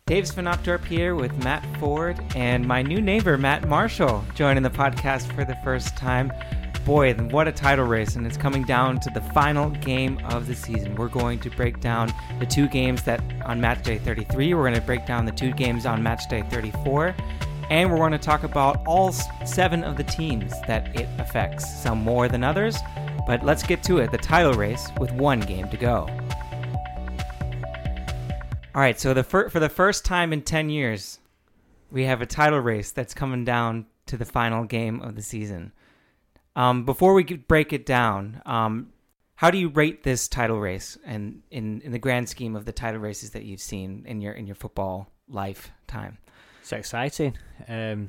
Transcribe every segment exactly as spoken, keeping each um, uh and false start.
Dave Svenopdorp here with Matt Ford and my new neighbor, Matt Marshall, joining the podcast for the first time. Boy, what a title race, and it's coming down to the final game of the season. We're going to break down the two games that on match day thirty-three, we're going to break down the two games on match day thirty-four, and we're going to talk about all seven of the teams that it affects, some more than others, but let's get to it, the title race with one game to go. All right, so the fir- for the first time in ten years, we have a title race that's coming down to the final game of the season. Um, before we break it down, um, how do you rate this title race and in, in the grand scheme of the title races that you've seen in your in your football lifetime? It's exciting. Um,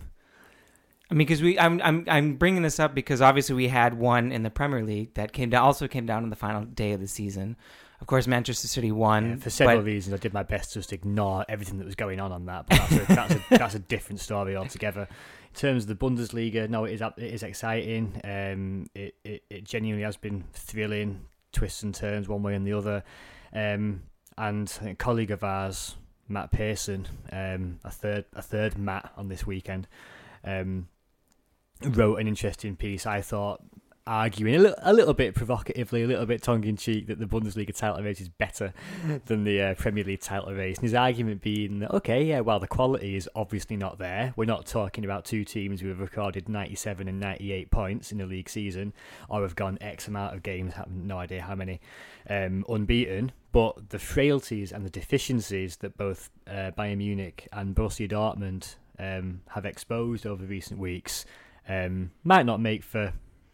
I mean, because we, I'm I'm I'm bringing this up because obviously we had one in the Premier League that came down, also came down on the final day of the season. Of course, Manchester City won. Yeah, for several but, reasons, I did my best to just ignore everything that was going on on that. But that's a, that's a, that's a different story altogether. In terms of the Bundesliga, no, it is it is exciting. Um, it, it it genuinely has been thrilling, twists and turns one way and the other. Um, and I think a colleague of ours, Matt Pearson, um, a third a third Matt on this weekend, um, wrote an interesting piece. I thought, arguing a little, a little bit provocatively, a little bit tongue-in-cheek, that the Bundesliga title race is better than the uh, Premier League title race. And his argument being that, okay, yeah, well, the quality is obviously not there. We're not talking about two teams who have recorded ninety-seven and ninety-eight points in the league season, or have gone X amount of games, have no idea how many, um, unbeaten. But the frailties and the deficiencies that both uh, Bayern Munich and Borussia Dortmund um, have exposed over recent weeks um, might not make for...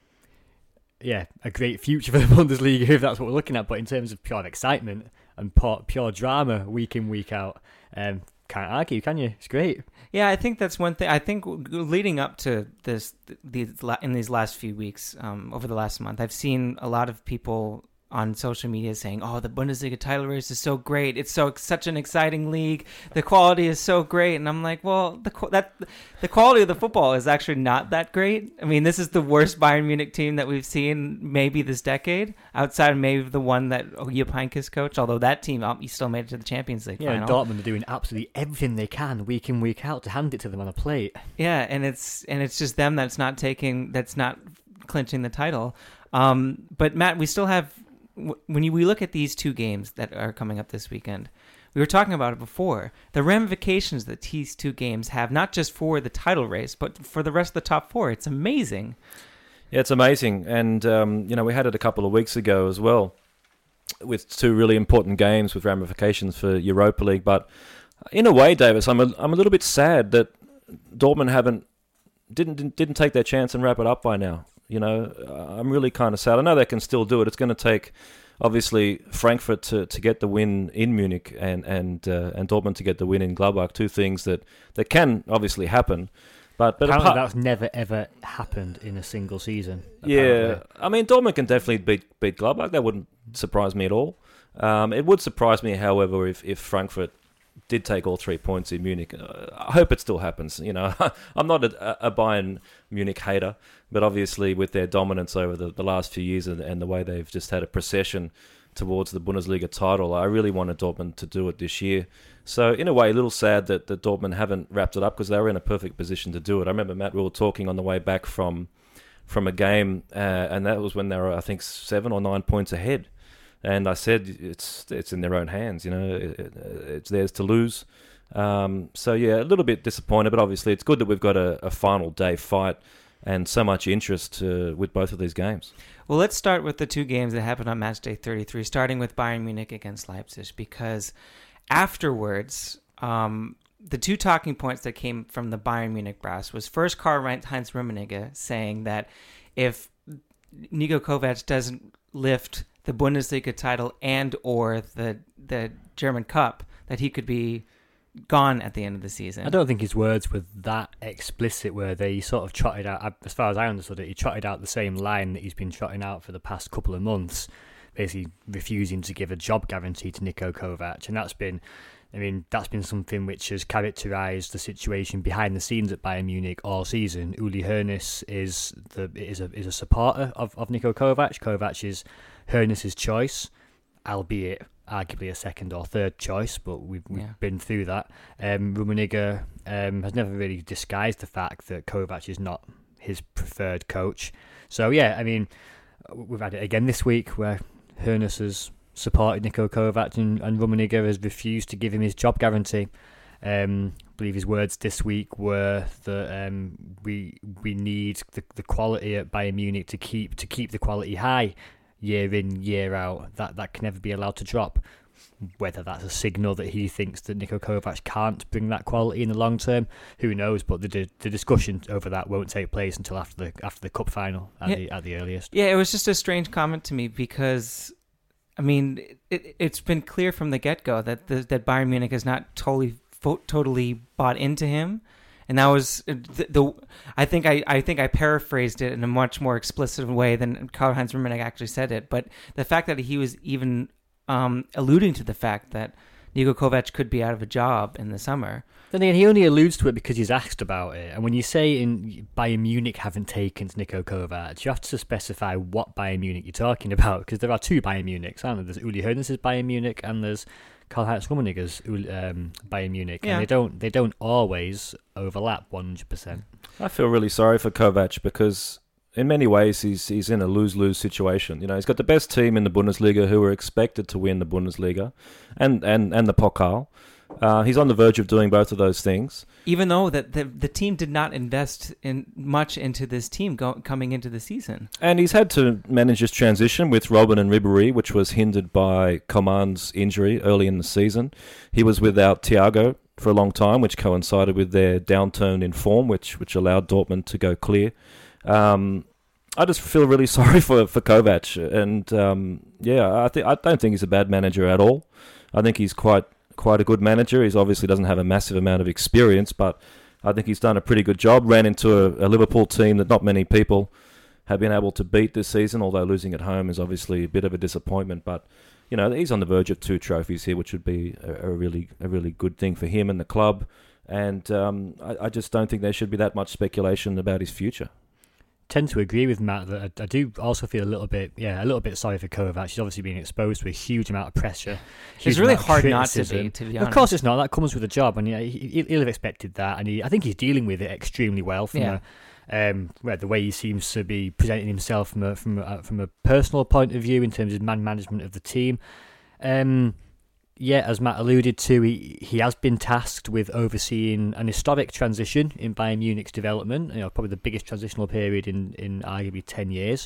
yeah, a great future for the Bundesliga if that's what we're looking at. But in terms of pure excitement and pure, pure drama week in, week out, um, can't argue, can you? It's great. Yeah, I think that's one thing. I think leading up to this, these in these last few weeks, um, over the last month, I've seen a lot of people on social media saying, "Oh, the Bundesliga title race is so great. It's so such an exciting league. The quality is so great." And I'm like, "Well, the that the quality of the football is actually not that great. I mean, this is the worst Bayern Munich team that we've seen maybe this decade, outside of maybe the one that Jupp Heynckes coached. Although that team, he still made it to the Champions League yeah, final. Dortmund are doing absolutely everything they can week in, week out to hand it to them on a plate. Yeah, and it's and it's just them that's not taking that's not clinching the title. Um, but Matt, we still have. When you, we look at these two games that are coming up this weekend, we were talking about it before, the ramifications that these two games have, not just for the title race, but for the rest of the top four. It's amazing. Yeah, it's amazing. And, um, you know, we had it a couple of weeks ago as well with two really important games with ramifications for Europa League. But in a way, Davis, I'm a, I'm a little bit sad that Dortmund haven't didn't, didn't didn't take their chance and wrap it up by now. You know, I'm really kind of sad. I know they can still do it. It's going to take, obviously, Frankfurt to, to get the win in Munich and and uh, and Dortmund to get the win in Gladbach. Two things that, that can obviously happen. But but apparently apart- that's never ever happened in a single season. Yeah, apparently. I mean, Dortmund can definitely beat beat Gladbach. That wouldn't surprise me at all. Um, it would surprise me, however, if, if Frankfurt did take all three points in Munich. Uh, I hope it still happens. You know, I'm not a, a Bayern Munich hater, but obviously with their dominance over the, the last few years and, and the way they've just had a procession towards the Bundesliga title, I really wanted Dortmund to do it this year. So in a way, a little sad that, that Dortmund haven't wrapped it up because they were in a perfect position to do it. I remember, Matt, we were talking on the way back from from a game, uh, and that was when they were, I think, seven or nine points ahead. And I said, it's it's in their own hands, you know, it, it, it's theirs to lose. Um, so, yeah, a little bit disappointed, but obviously it's good that we've got a, a final day fight and so much interest uh, with both of these games. Well, let's start with the two games that happened on match day thirty-three, starting with Bayern Munich against Leipzig, because afterwards, um, the two talking points that came from the Bayern Munich brass was first Karl-Heinz Rummenigge saying that if Niko Kovac doesn't lift the Bundesliga title and or the the German Cup, that he could be gone at the end of the season. I don't think his words were that explicit, were they? He sort of trotted out, as far as I understood it, he trotted out the same line that he's been trotting out for the past couple of months, basically refusing to give a job guarantee to Niko Kovac. And that's been, I mean, that's been something which has characterised the situation behind the scenes at Bayern Munich all season. Uli Hoeneß is the is a is a supporter of, of Niko Kovac. Kovac is Hoeneß's choice, albeit arguably a second or third choice, but we've, we've Yeah. been through that. Um, Rummenigge um, has never really disguised the fact that Kovac is not his preferred coach. So, yeah, I mean, we've had it again this week where Hoeneß has supported Niko Kovac and, and Rummenigge has refused to give him his job guarantee. Um, I believe his words this week were that um, we we need the, the quality at Bayern Munich to keep to keep the quality high year in, year out. That that can never be allowed to drop. Whether that's a signal that he thinks that Niko Kovac can't bring that quality in the long term, who knows? But the the discussion over that won't take place until after the after the cup final at Yeah. the at the earliest. Yeah, it was just a strange comment to me because, I mean, it, it's been clear from the get-go that the, that Bayern Munich has not totally fo- totally bought into him, and that was the, the I think I, I think I paraphrased it in a much more explicit way than Karl-Heinz Rummenigge actually said it. But the fact that he was even um, alluding to the fact that Niko Kovac could be out of a job in the summer. Then again, he only alludes to it because he's asked about it. And when you say in Bayern Munich haven't taken Niko Kovac, you have to specify what Bayern Munich you're talking about, because there are two Bayern Munichs, aren't there? There's Uli Hoeneß's Bayern Munich and there's Karl-Heinz Rummenigge's um, Bayern Munich, Yeah. and they don't they don't always overlap one hundred percent. I feel really sorry for Kovac because in many ways he's he's in a lose-lose situation. You know, he's got the best team in the Bundesliga who are expected to win the Bundesliga and, and, and the Pokal. Uh, he's on the verge of doing both of those things. Even though that the the team did not invest in much into this team go, coming into the season. And he's had to manage his transition with Robben and Ribéry, which was hindered by Coman's injury early in the season. He was without Thiago for a long time, which coincided with their downturn in form, which which allowed Dortmund to go clear. Um, I just feel really sorry for, for Kovac. And um, yeah, I, th- I don't think he's a bad manager at all. I think he's quite... quite a good manager. He obviously doesn't have a massive amount of experience, but I think he's done a pretty good job. Ran into a, a Liverpool team that not many people have been able to beat this season, although losing at home is obviously a bit of a disappointment. But, you know, he's on the verge of two trophies here, which would be a, a really a really good thing for him and the club. And um, I, I just don't think there should be that much speculation about his future. Tend to agree with Matt that I, I do also feel a little bit, yeah, a little bit sorry for Kovac. He's obviously being exposed to a huge amount of pressure. It's really hard not to be, to be honest. Of course, it's not. That comes with a job, and yeah, he, he'll have expected that. And he, I think he's dealing with it extremely well. From Yeah. a, um, well, the way he seems to be presenting himself from a from a, from a personal point of view in terms of man management of the team. Um, Yeah, as Matt alluded to, he, he has been tasked with overseeing an historic transition in Bayern Munich's development, you know, probably the biggest transitional period in, in arguably ten years.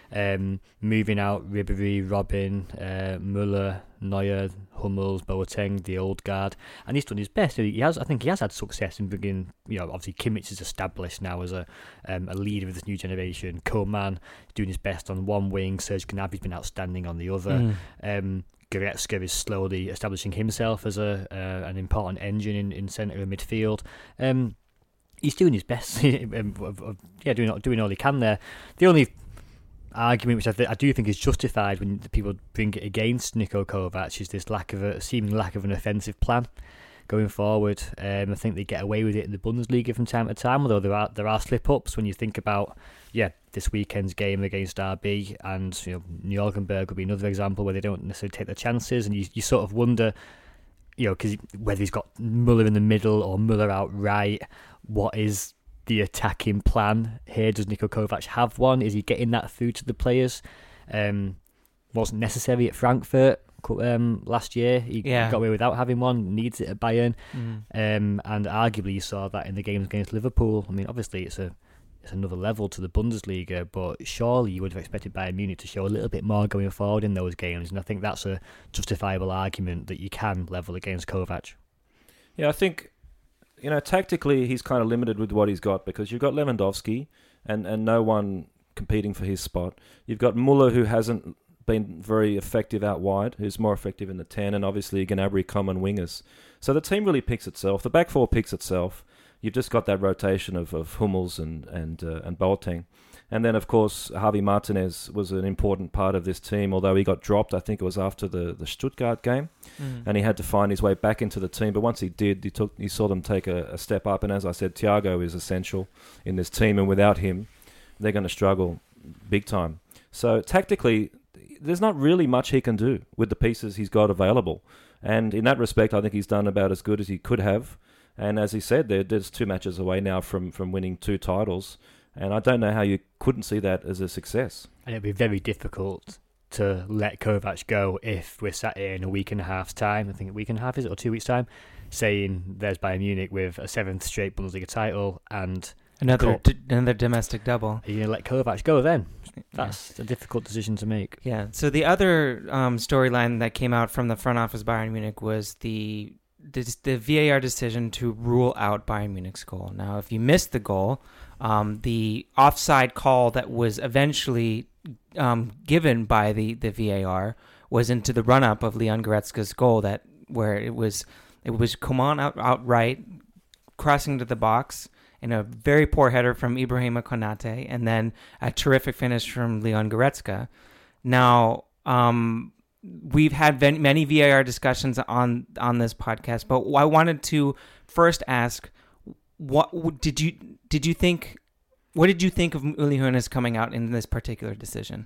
Um, moving out Ribéry, Robben, uh, Müller, Neuer, Hummels, Boateng, the old guard, and he's done his best. He has, I think, he has had success in bringing. You know, obviously Kimmich is established now as a um, a leader of this new generation. Koeman doing his best on one wing. Serge Gnabry's been outstanding on the other. Mm. Um, Goretzka is slowly establishing himself as a uh, an important engine in, in centre of midfield. Um, he's doing his best. um, of, of, yeah, doing doing all he can there. The only argument which I, th- I do think is justified when the people bring it against Niko Kovac is this lack of a seeming lack of an offensive plan going forward. Um, I think they get away with it in the Bundesliga from time to time, although there are there are slip ups when you think about yeah this weekend's game against R B, and you know Nürnberg would be another example where they don't necessarily take their chances, and you you sort of wonder, you know, because whether he's got Müller in the middle or Müller out right, what is the attacking plan here? Does Niko Kovac have one? Is he getting that through to the players? Um, wasn't necessary at Frankfurt um, last year. He Yeah. got away without having one. Needs it at Bayern, Mm. um, and arguably you saw that in the games against Liverpool. I mean, obviously it's a it's another level to the Bundesliga, but surely you would have expected Bayern Munich to show a little bit more going forward in those games, and I think that's a justifiable argument that you can level against Kovac. Yeah, I think, you know, tactically he's kind of limited with what he's got because you've got Lewandowski and, and no one competing for his spot. You've got Müller, who hasn't been very effective out wide, who's more effective in the ten, and obviously Gnabry, Coman wingers. So the team really picks itself. The back four picks itself. You've just got that rotation of, of Hummels and and uh, and Boateng. And then, of course, Javi Martinez was an important part of this team, although he got dropped, I think it was after the, the Stuttgart game, Mm. and he had to find his way back into the team. But once he did, he took he saw them take a, a step up. And as I said, Thiago is essential in this team, and without him, they're going to struggle big time. So tactically, there's not really much he can do with the pieces he's got available. And in that respect, I think he's done about as good as he could have. And as he said, there, there's two matches away now from, from winning two titles. And I don't know how you couldn't see that as a success. And it'd be very difficult to let Kovac go if we're sat here in a week and a half's time, I think a week and a half is it, or two weeks' time, saying there's Bayern Munich with a seventh straight Bundesliga title and another d- another domestic double. Are you going to let Kovac go then? That's yeah. a difficult decision to make. Yeah. So the other um, storyline that came out from the front office Bayern Munich was the, the the V A R decision to rule out Bayern Munich's goal. Now, if you missed the goal, um, the offside call that was eventually um, given by the, the V A R was into the run-up of Leon Goretzka's goal, that where it was it was Coman out outright crossing to the box, in a very poor header from Ibrahima Konate, and then a terrific finish from Leon Goretzka. Now, um, we've had many V A R discussions on on this podcast, but I wanted to first ask, what did you did you think? What did you think of Uli Hoeneß coming out in this particular decision?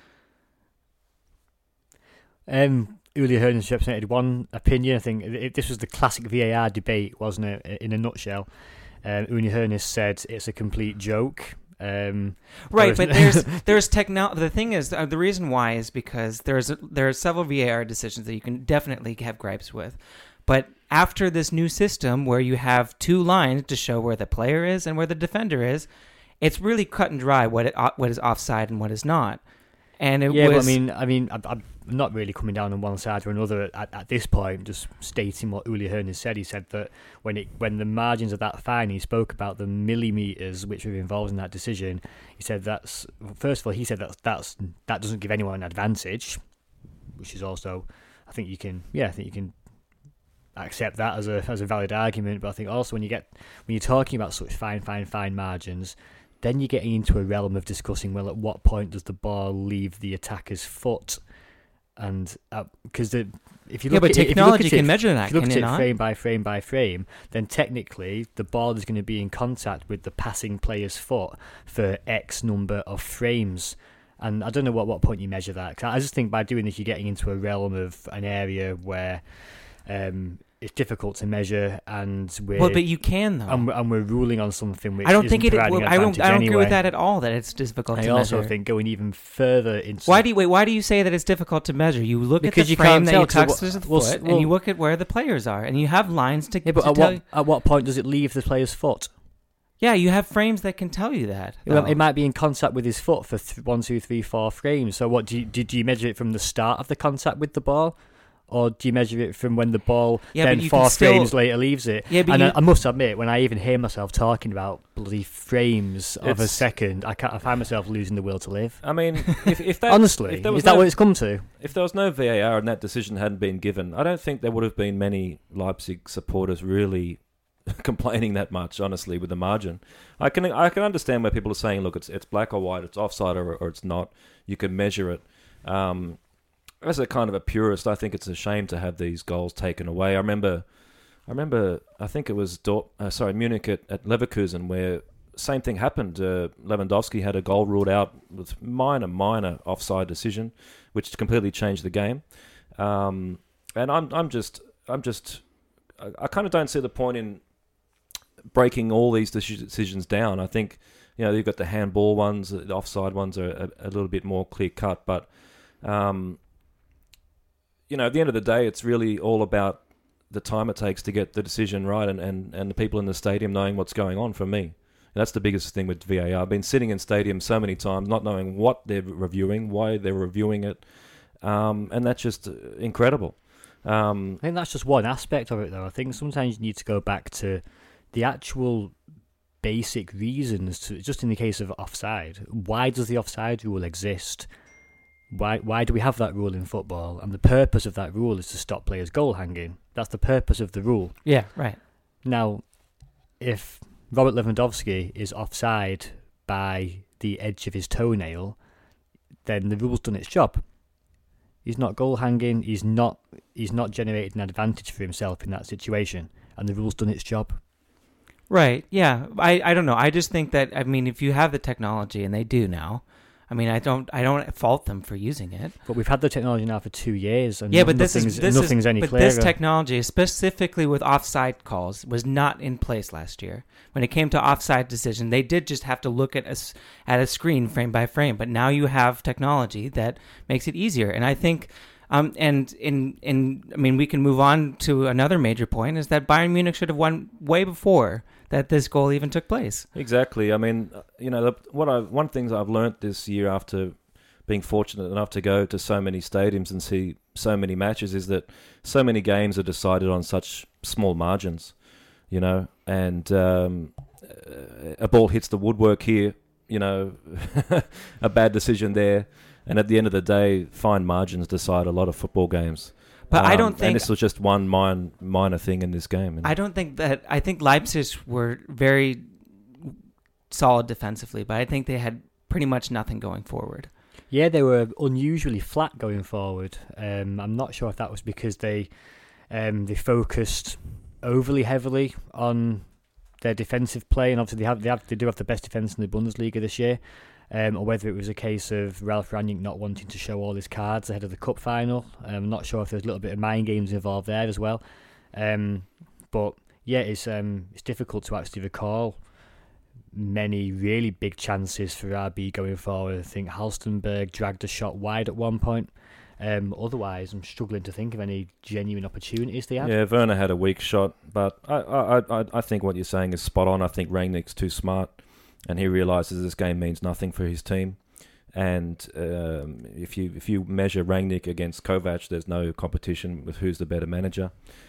Um, Uli Hoeneß represented one opinion. I think it, this was the classic V A R debate, wasn't it? In a nutshell. Um, Uli Hoeneß said it's a complete joke. Um, right, but there's there's techno. The thing is, uh, the reason why is because there's a, there are several V A R decisions that you can definitely have gripes with, but after this new system where you have two lines to show where the player is and where the defender is, it's really cut and dry what it, what is offside and what is not. And it yeah, was. But I mean, I mean, I, I'm not really coming down on one side or another at, at this point. Just stating what Uli Hoeneß said. He said that when it when the margins are that fine, he spoke about the millimeters which were involved in that decision. He said that's first of all, he said that that's that doesn't give anyone an advantage, which is also, I think you can, yeah, I think you can accept that as a as a valid argument. But I think also when you get when you're talking about such fine, fine, fine margins, then you're getting into a realm of discussing, well, at what point does the ball leave the attacker's foot? And because uh, if you look yeah, but at technology it, can it, measure that, if you look can at it it not? frame by frame by frame, then technically the ball is going to be in contact with the passing player's foot for X number of frames. And I don't know what, what point you measure that. Cause I just think by doing this, you're getting into a realm of an area where um, it's difficult to measure, and we're well, but you can though, and we're, and we're ruling on something which I don't isn't think it. providing I don't. I don't anyway. agree with that at all. That it's difficult I to also measure. think going even further into Why do you wait? Why do you say that it's difficult to measure? You look Because at the you frame can't that tell, you 'cause touch what- with the well, foot, well- and you look at where the players are, and you have lines to, yeah, but to at tell. what, at what point does it leave the player's foot? Yeah, you have frames that can tell you that. Well, though. it might be in contact with his foot for th- one, two, three, four frames. So, what do you, did you measure it from the start of the contact with the ball, or do you measure it from when the ball Yeah, then but you four can still- frames later leaves it? Yeah, but and you- I, I must admit, when I even hear myself talking about bloody frames of a It's- second, I can't. I find myself losing the will to live. I mean, if, if that, Honestly, if there was is that no, what it's come to? if there was no V A R and that decision hadn't been given, I don't think there would have been many Leipzig supporters really complaining that much, honestly, with the margin. I can I can understand where people are saying, look, it's it's black or white, it's offside or, or it's not. You can measure it. Um, as a kind of a purist, I think it's a shame to have these goals taken away. I remember, I remember, I think it was Dort, uh, sorry Munich at, at Leverkusen, where same thing happened. Uh, Lewandowski had a goal ruled out with minor, minor offside decision, which completely changed the game. Um, and I'm I'm just I'm just I, I kind of don't see the point in breaking all these decisions down. I think, you know, you've got the handball ones, the offside ones are a, a little bit more clear cut, but um, you know, at the end of the day, it's really all about the time it takes to get the decision right, and, and, and the people in the stadium knowing what's going on. For me, and that's the biggest thing with V A R. I've been sitting in stadiums so many times, not knowing what they're reviewing, why they're reviewing it, um, and that's just incredible. Um, I think that's just one aspect of it, though. I think sometimes you need to go back to the actual basic reasons, to, just in the case of offside. Why does the offside rule exist? Why why do we have that rule in football? And the purpose of that rule is to stop players goal hanging. That's the purpose of the rule. yeah, right. Now, if Robert Lewandowski is offside by the edge of his toenail, then the rule's done its job. He's not goal hanging. He's not. He's not generated an advantage for himself in that situation, and the rule's done its job. Right. Yeah. I, I don't know. I just think that, I mean, if you have the technology, and they do now, I mean, I don't, I don't fault them for using it. But we've had the technology now for two years, and yeah, but this is this nothing's is, any but clearer. this technology, specifically with offside calls, was not in place last year. When it came to offside decision, they did just have to look at a at a screen frame by frame. But now you have technology that makes it easier, and I think. Um, and in, in, I mean, we can move on to another major point is that Bayern Munich should have won way before that this goal even took place. Exactly. I mean, you know, the, what I one things I've learnt this year after being fortunate enough to go to so many stadiums and see so many matches is that so many games are decided on such small margins, you know, and um, a ball hits the woodwork here, you know, a bad decision there. And at the end of the day, fine margins decide a lot of football games. But um, I don't think... And this was just one min- minor thing in this game. I don't think that... I think Leipzig were very solid defensively, but I think they had pretty much nothing going forward. Yeah, they were unusually flat going forward. Um, I'm not sure if that was because they um, they focused overly heavily on their defensive play, and obviously they have they have they do have the best defense in the Bundesliga this year. Um, or whether it was a case of Ralf Rangnick not wanting to show all his cards ahead of the cup final. Um, I'm not sure if there's a little bit of mind games involved there as well. Um, but yeah, it's um, it's difficult to actually recall many really big chances for R B going forward. I think Halstenberg dragged a shot wide at one point. Um, otherwise, I'm struggling to think of any genuine opportunities they had. Yeah, Werner had a weak shot, but I, I, I, I think what you're saying is spot on. I think Rangnick's too smart. And he realises this game means nothing for his team. And um, if you if you measure Rangnick against Kovac, there's no competition with who's the better manager.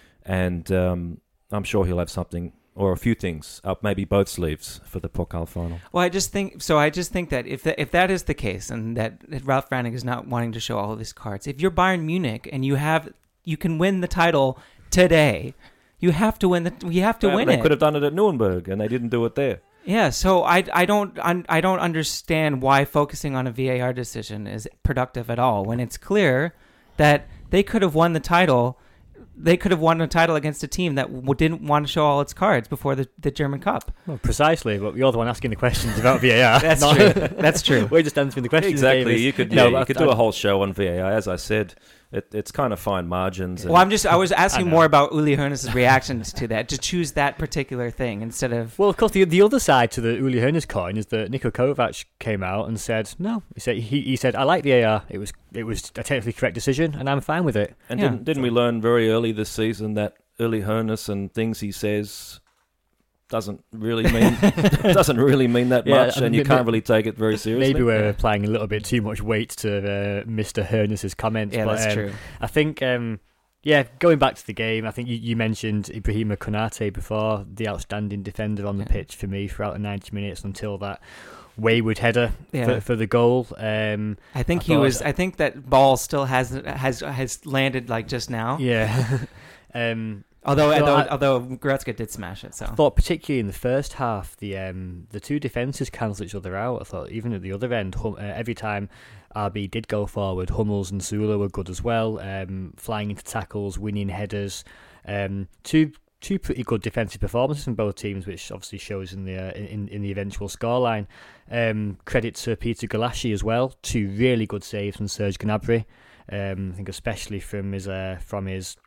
And um, I'm sure he'll have something or a few things up, maybe both sleeves for the Pokal final. Well, I just think so. I just think that if that, if that is the case, and that, that Ralf Rangnick is not wanting to show all of his cards, if you're Bayern Munich and you have you can win the title today, you have to win the you have to well, win they it. They could have done it at Nuremberg, and they didn't do it there. Yeah, so I, I don't I don't understand why focusing on a V A R decision is productive at all when it's clear that they could have won the title. They could have won a title against a team that w- didn't want to show all its cards before the, the German Cup. Well, precisely, but you're the one asking the questions about V A R. That's true. That's true. We're just answering the questions. Exactly. Davis. You could no, yeah, you could do a whole show on V A R. As I said, it, it's kind of fine margins. And well, I'm just I was asking I more about Uli Hoeneß's reactions to that, to choose that particular thing instead of. Well, of course, the the other side to the Uli Hoeneß coin is that Niko Kovac came out and said no. He said he, he said I like V A R. It was it was a technically correct decision, and I'm fine with it. And yeah. didn't didn't we learn very early this season that Uli Hoeneß and things he says doesn't really mean doesn't really mean that yeah, much, and you can't really take it very seriously. Maybe we're yeah. applying a little bit too much weight to uh, Mister Hoeneß's comments. Yeah, but, that's um, true. I think, um, yeah, going back to the game, I think you, you mentioned Ibrahima Konate before, the outstanding defender on the yeah. pitch for me throughout the ninety minutes until that wayward header yeah. for, for the goal. Um, I think I he thought, was. I think that ball still has has has landed like just now. Yeah. um, Although, so although, I, although Goretzka did smash it, so I thought particularly in the first half, the um, the two defences cancelled each other out. I thought even at the other end, hum, uh, every time R B did go forward, Hummels and Sula were good as well, um, flying into tackles, winning headers. Um, two two pretty good defensive performances from both teams, which obviously shows in the uh, in in the eventual scoreline. Um, credit to Peter Gulaschi as well, two really good saves from Serge Gnabry. Um, I think especially from his uh, from his.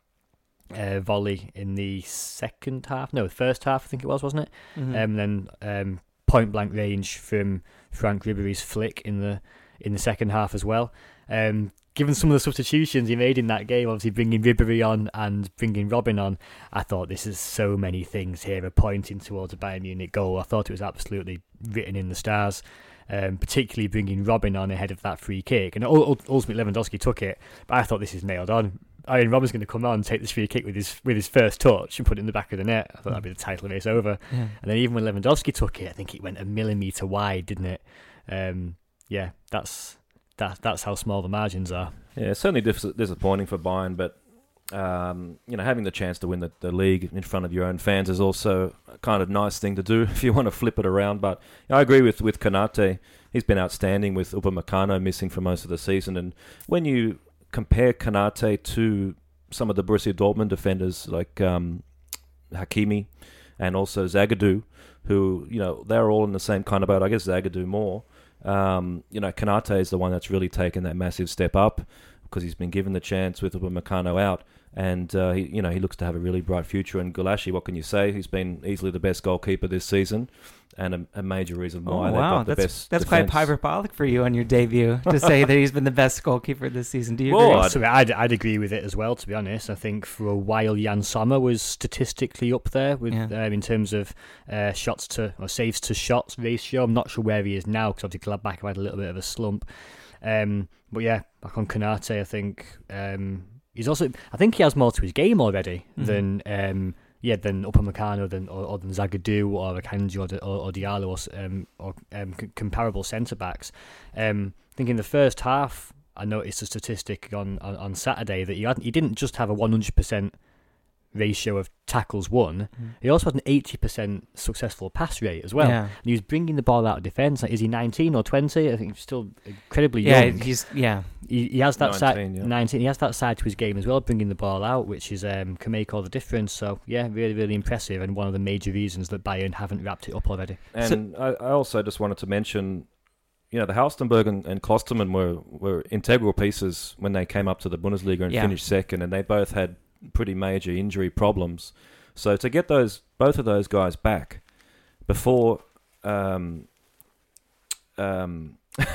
Uh, volley in the second half, no, first half, I think it was, wasn't it? mm-hmm. Um, then um, point blank range from Frank Ribery's flick in the in the second half as well. Um, given some of the substitutions he made in that game, obviously bringing Ribery on and bringing Robin on, I thought this is so many things here are pointing towards a Bayern Munich goal. I thought it was absolutely written in the stars. Um, particularly bringing Robin on ahead of that free kick, and ultimately Lewandowski took it. But I thought this is nailed on. I mean, Robin's going to come on and take this free kick with his with his first touch and put it in the back of the net. I thought that'd be the title race over. Yeah. And then even when Lewandowski took it, I think it went a millimetre wide, didn't it? Um, yeah, that's that that's how small the margins are. Yeah, certainly dis- disappointing for Bayern, but um, you know, having the chance to win the, the league in front of your own fans is also a kind of nice thing to do if you want to flip it around. But you know, I agree with with Konate. He's been outstanding with Upamecano missing for most of the season, and when you compare Konate to some of the Borussia Dortmund defenders like um, Hakimi and also Zagadou, who, you know, they're all in the same kind of boat. I guess Zagadou more. Um, you know, Konate is the one that's really taken that massive step up because he's been given the chance with Upamecano out. And, uh, he, you know, he looks to have a really bright future. And Gulashi, what can you say? He's been easily the best goalkeeper this season and a, a major reason why oh, they've wow. got the that's, best That's defense. quite hyperbolic for you on your debut to say that he's been the best goalkeeper this season. Do you Well, agree? I'd- So I'd, I'd agree with it as well, to be honest. I think for a while Jan Sommer was statistically up there with Yeah. um, in terms of uh, shots to or saves to shots ratio. I'm not sure where he is now because obviously Gladbach have had a little bit of a slump. Um, but yeah, back on Konate, I think um, he's also. I think he has more to his game already Mhm. than um, yeah than Upamecano than or, or than Zagadou or Akanji or, or, or Diallo or, um, or um, c- comparable centre backs. Um, I think in the first half, I noticed a statistic on, on, on Saturday that he had he didn't just have a one hundred percent ratio of tackles won. Mhm. He also had an eighty percent successful pass rate as well. Yeah. And he was bringing the ball out of defence. Like, is he nineteen or twenty? I think he's still incredibly Yeah, young. he's yeah. He, he has that side nineteen, yeah. nineteen. He has that side to his game as well, bringing the ball out, which is um, can make all the difference. So yeah, really, really impressive, and one of the major reasons that Bayern haven't wrapped it up already. And I, I also just wanted to mention, you know, the Halstenberg and, and Klosterman were, were integral pieces when they came up to the Bundesliga and Yeah. finished second, and they both had pretty major injury problems. So to get those both of those guys back before um, um,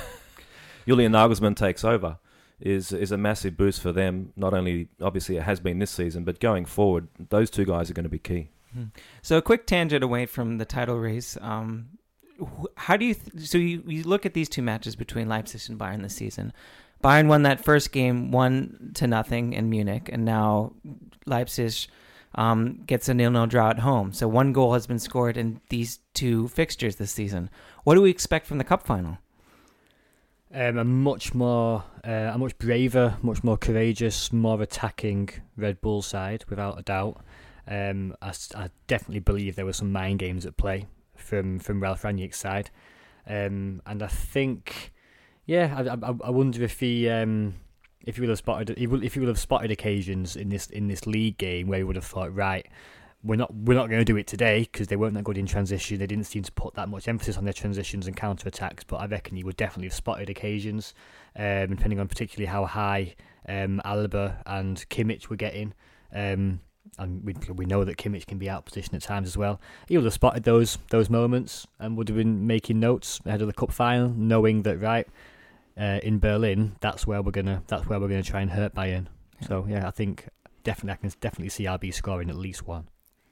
Julian Nagelsmann takes over is is a massive boost for them. Not only, obviously, it has been this season, but going forward, those two guys are going to be key. So a quick tangent away from the title race. Um, wh- how do you? Th- so you, you look at these two matches between Leipzig and Bayern this season. Bayern won that first game one to nothing in Munich, and now Leipzig um, gets a nil-nil draw at home. So one goal has been scored in these two fixtures this season. What do we expect from the cup final? Um, a much more, uh, a much braver, much more courageous, more attacking Red Bull side, without a doubt. Um, I, s- I definitely believe there were some mind games at play from from Ralf Rangnick's side, um, and I think, yeah, I, I, I wonder if he, um, if he would have spotted, he would, if he would have spotted occasions in this in this league game where he would have thought, right, we're not we're not going to do it today because they weren't that good in transition. They didn't seem to put that much emphasis on their transitions and counter attacks. But I reckon he would definitely have spotted occasions, um, depending on particularly how high um, Alaba and Kimmich were getting. Um, and we we know that Kimmich can be out of position at times as well. He would have spotted those those moments and would have been making notes ahead of the cup final, knowing that right uh, in Berlin, that's where we're gonna that's where we're gonna try and hurt Bayern. Yeah. So yeah, I think definitely I can definitely see R B scoring at least one.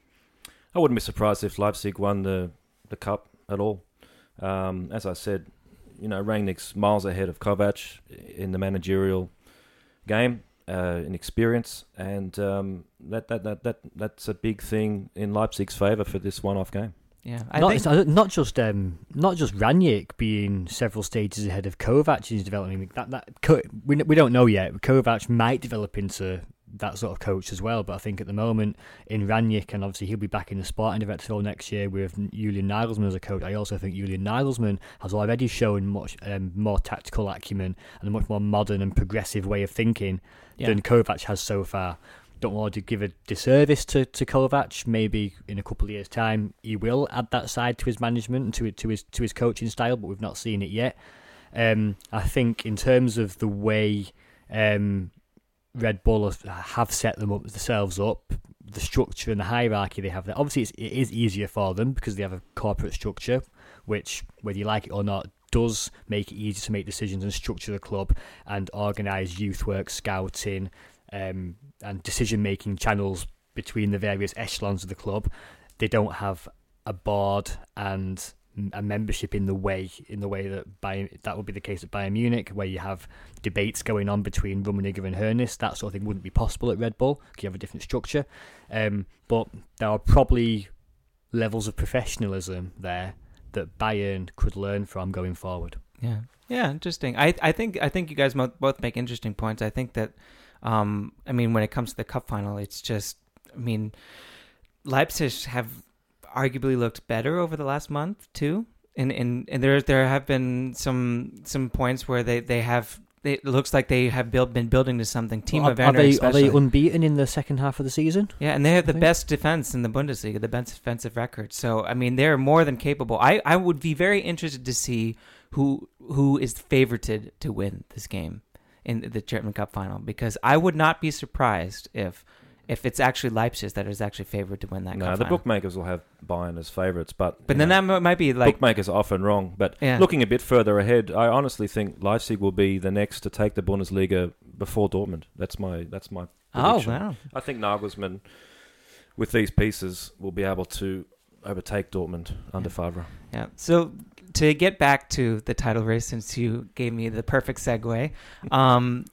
I wouldn't be surprised if Leipzig won the, the cup at all. Um, as I said, you know, Rangnick's miles ahead of Kovac in the managerial game, uh, in experience, and um, that, that, that, that that's a big thing in Leipzig's favour for this one-off game. Yeah, I Not, think it's not, not just um, not just Rangnick being several stages ahead of Kovac in his development. That that Ko- we we don't know yet. Kovac might develop into that sort of coach as well. But I think at the moment in Rangnick, and obviously he'll be back in the sporting director role next year with Julian Nagelsmann as a coach. I also think Julian Nagelsmann has already shown much um, more tactical acumen and a much more modern and progressive way of thinking yeah. than Kovac has so far. Don't want to give a disservice to, to Kovac. Maybe in a couple of years' time he will add that side to his management and to to his to his coaching style, but we've not seen it yet. Um, I think in terms of the way um, Red Bull have set them up themselves up, the structure and the hierarchy they have there. Obviously, it's, it is easier for them because they have a corporate structure, which, whether you like it or not, does make it easier to make decisions and structure the club and organise youth work, scouting, um, and decision-making channels between the various echelons of the club. They don't have a board and a membership in the way in the way that Bayern, that would be the case at Bayern Munich, where you have debates going on between Rummenigge and Hoeneß. That sort of thing wouldn't be possible at Red Bull because you have a different structure. Um, but there are probably levels of professionalism there that Bayern could learn from going forward. Yeah, yeah, interesting. I I think I think you guys mo- both make interesting points. I think that, um, I mean, when it comes to the cup final, it's just, I mean, Leipzig have arguably looked better over the last month too, and and, and there there have been some some points where they, they have it looks like they have built been building to something. Timo Well, are, Werner are, they, are especially. they unbeaten in the second half of the season? Yeah, and they have I the think. best defense in the Bundesliga, the best defensive record. So I mean, they're more than capable. I, I would be very interested to see who who is favorited to win this game in the German Cup final, because I would not be surprised if if it's actually Leipzig that is actually favored to win that No, cup the final. bookmakers will have Bayern as favourites, but But you then know, that m- might be like bookmakers are often wrong. But Yeah. looking a bit further ahead, I honestly think Leipzig will be the next to take the Bundesliga before Dortmund. That's my that's my oh prediction. wow. I think Nagelsmann, with these pieces, will be able to overtake Dortmund under Yeah. Favre. Yeah. So to get back to the title race, since you gave me the perfect segue, um,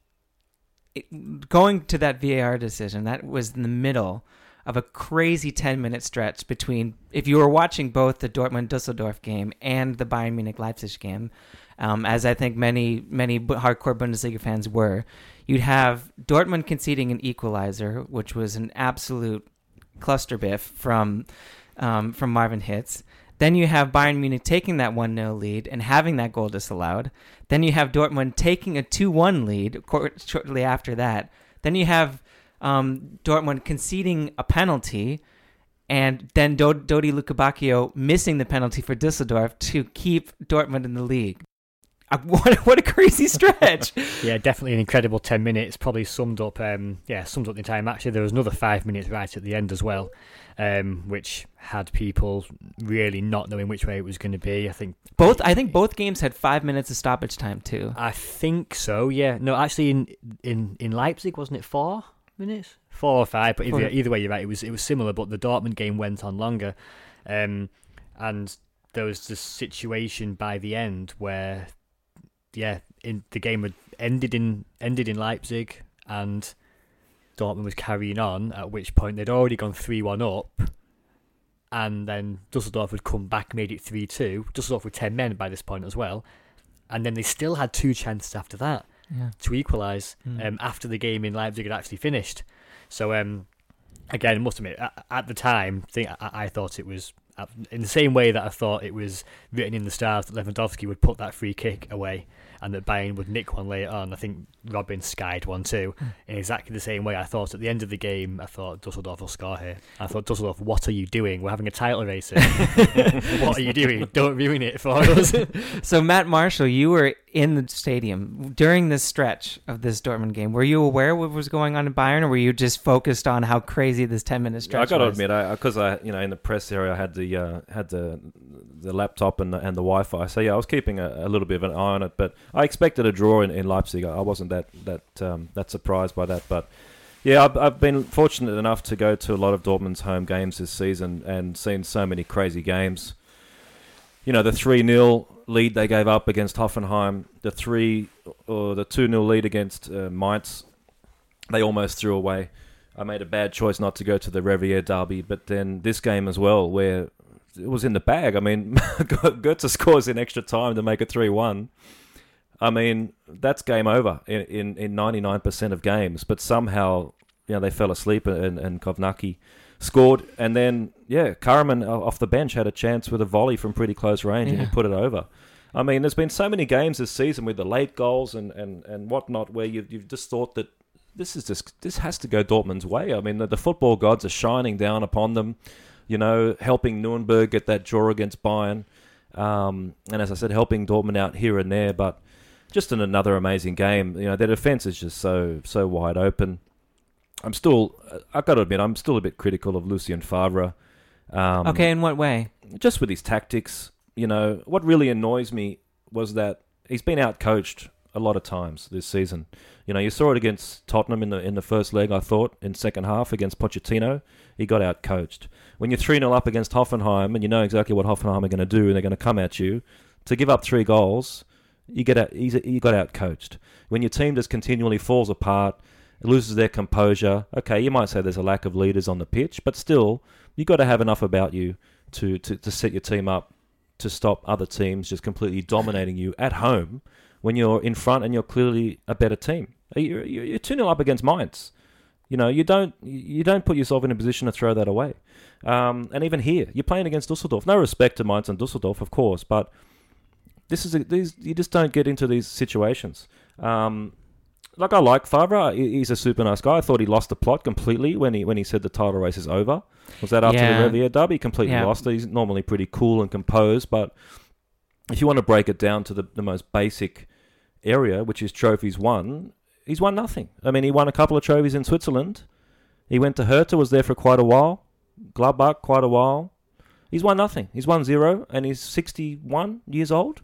it, going to that V A R decision, that was in the middle of a crazy ten-minute stretch between, if you were watching both the Dortmund-Dusseldorf game and the Bayern Munich-Leipzig game, um, as I think many, many bu- hardcore Bundesliga fans were, you'd have Dortmund conceding an equalizer, which was an absolute cluster biff from um, from Marvin Hitz. Then you have Bayern Munich taking that one nil lead and having that goal disallowed. Then you have Dortmund taking a two one lead qu- shortly after that. Then you have um, Dortmund conceding a penalty, and then Do- Dodi Lukebakio missing the penalty for Düsseldorf to keep Dortmund in the league. Uh, what, what a crazy stretch! Yeah, definitely an incredible ten minutes. Probably summed up. Um, yeah, summed up the entire match. There was another five minutes right at the end as well, um, which had people really not knowing which way it was going to be. I think Both, I think both games had five minutes of stoppage time too. I think so. Yeah. No, actually, in in, in Leipzig, wasn't it four minutes? Four or five. But either, Four. either way, you're right. It was it was similar, but the Dortmund game went on longer, um, and there was this situation by the end where, yeah, in the game had ended in ended in Leipzig, and Dortmund was carrying on. At which point they'd already gone three one up, and then Dusseldorf had come back, made it three two. Dusseldorf were ten men by this point as well, and then they still had two chances after that Yeah. to equalise Mm. um, after the game in Leipzig had actually finished. So um, again, I must admit, at, at the time, think I, I thought it was uh, in the same way that I thought it was written in the stars that Lewandowski would put that free kick away and that Bayern would nick one later on. I think Robin skied one too. Mm. In exactly the same way, I thought at the end of the game, I thought Dusseldorf will score here. I thought, Dusseldorf, what are you doing? We're having a title race here. What are you doing? Don't ruin it for us. So, Matt Marshall, you were in the stadium during this stretch of this Dortmund game. Were you aware what was going on in Bayern, or were you just focused on how crazy this ten-minute stretch I got to was? admit, I because I, you know, in the press area, I had the uh, had the the laptop and the, and the Wi-Fi. So yeah, I was keeping a, a little bit of an eye on it. But I expected a draw in, in Leipzig. I wasn't that that um, that surprised by that. But yeah, I've, I've been fortunate enough to go to a lot of Dortmund's home games this season and seen so many crazy games. You know, the three nil lead they gave up against Hoffenheim, the three or the two nil lead against uh, Mainz, they almost threw away. I made a bad choice not to go to the Revier derby, but then this game as well, where it was in the bag. I mean, Goetze scores in extra time to make it three one. I mean, that's game over in, in, in ninety-nine percent of games, but somehow, you know, they fell asleep and, and Kovnacki scored. And then, yeah, Karaman off the bench had a chance with a volley from pretty close range, Yeah. and he put it over. I mean, there's been so many games this season with the late goals and, and, and whatnot where you, you've just thought that this is just this has to go Dortmund's way. I mean, the, the football gods are shining down upon them, you know, helping Nuremberg get that draw against Bayern. Um, and as I said, helping Dortmund out here and there, but just in another amazing game. You know, their defense is just so so wide open. I'm still, I've got to admit, I'm still a bit critical of Lucien Favre. Um, Okay, in what way? Just with his tactics. You know, what really annoys me was that he's been out-coached a lot of times this season. You know, you saw it against Tottenham in the in the first leg, I thought, in second half against Pochettino. He got out-coached. When you're three nil up against Hoffenheim and you know exactly what Hoffenheim are going to do and they're going to come at you, to give up three goals, you get out, you got out-coached. When your team just continually falls apart, loses their composure, okay, you might say there's a lack of leaders on the pitch, but still, you got to have enough about you to, to, to set your team up to stop other teams just completely dominating you at home when you're in front and you're clearly a better team. You're, you're two nil up against Mainz. You know, you don't you don't put yourself in a position to throw that away. Um, and even here, you're playing against Dusseldorf. No respect to Mainz and Dusseldorf, of course, but this is a, these you just don't get into these situations. Um, like I like Favre, he's a super nice guy. I thought he lost the plot completely when he when he said the title race is over. Was that after Yeah. the Revier derby? He completely Yeah. lost it. He's normally pretty cool and composed, but if you want to break it down to the, the most basic area, which is trophies won, he's won nothing. I mean, he won a couple of trophies in Switzerland. He went to Hertha, was there for quite a while. Gladbach, quite a while. He's won nothing. He's won zero, and he's sixty-one years old.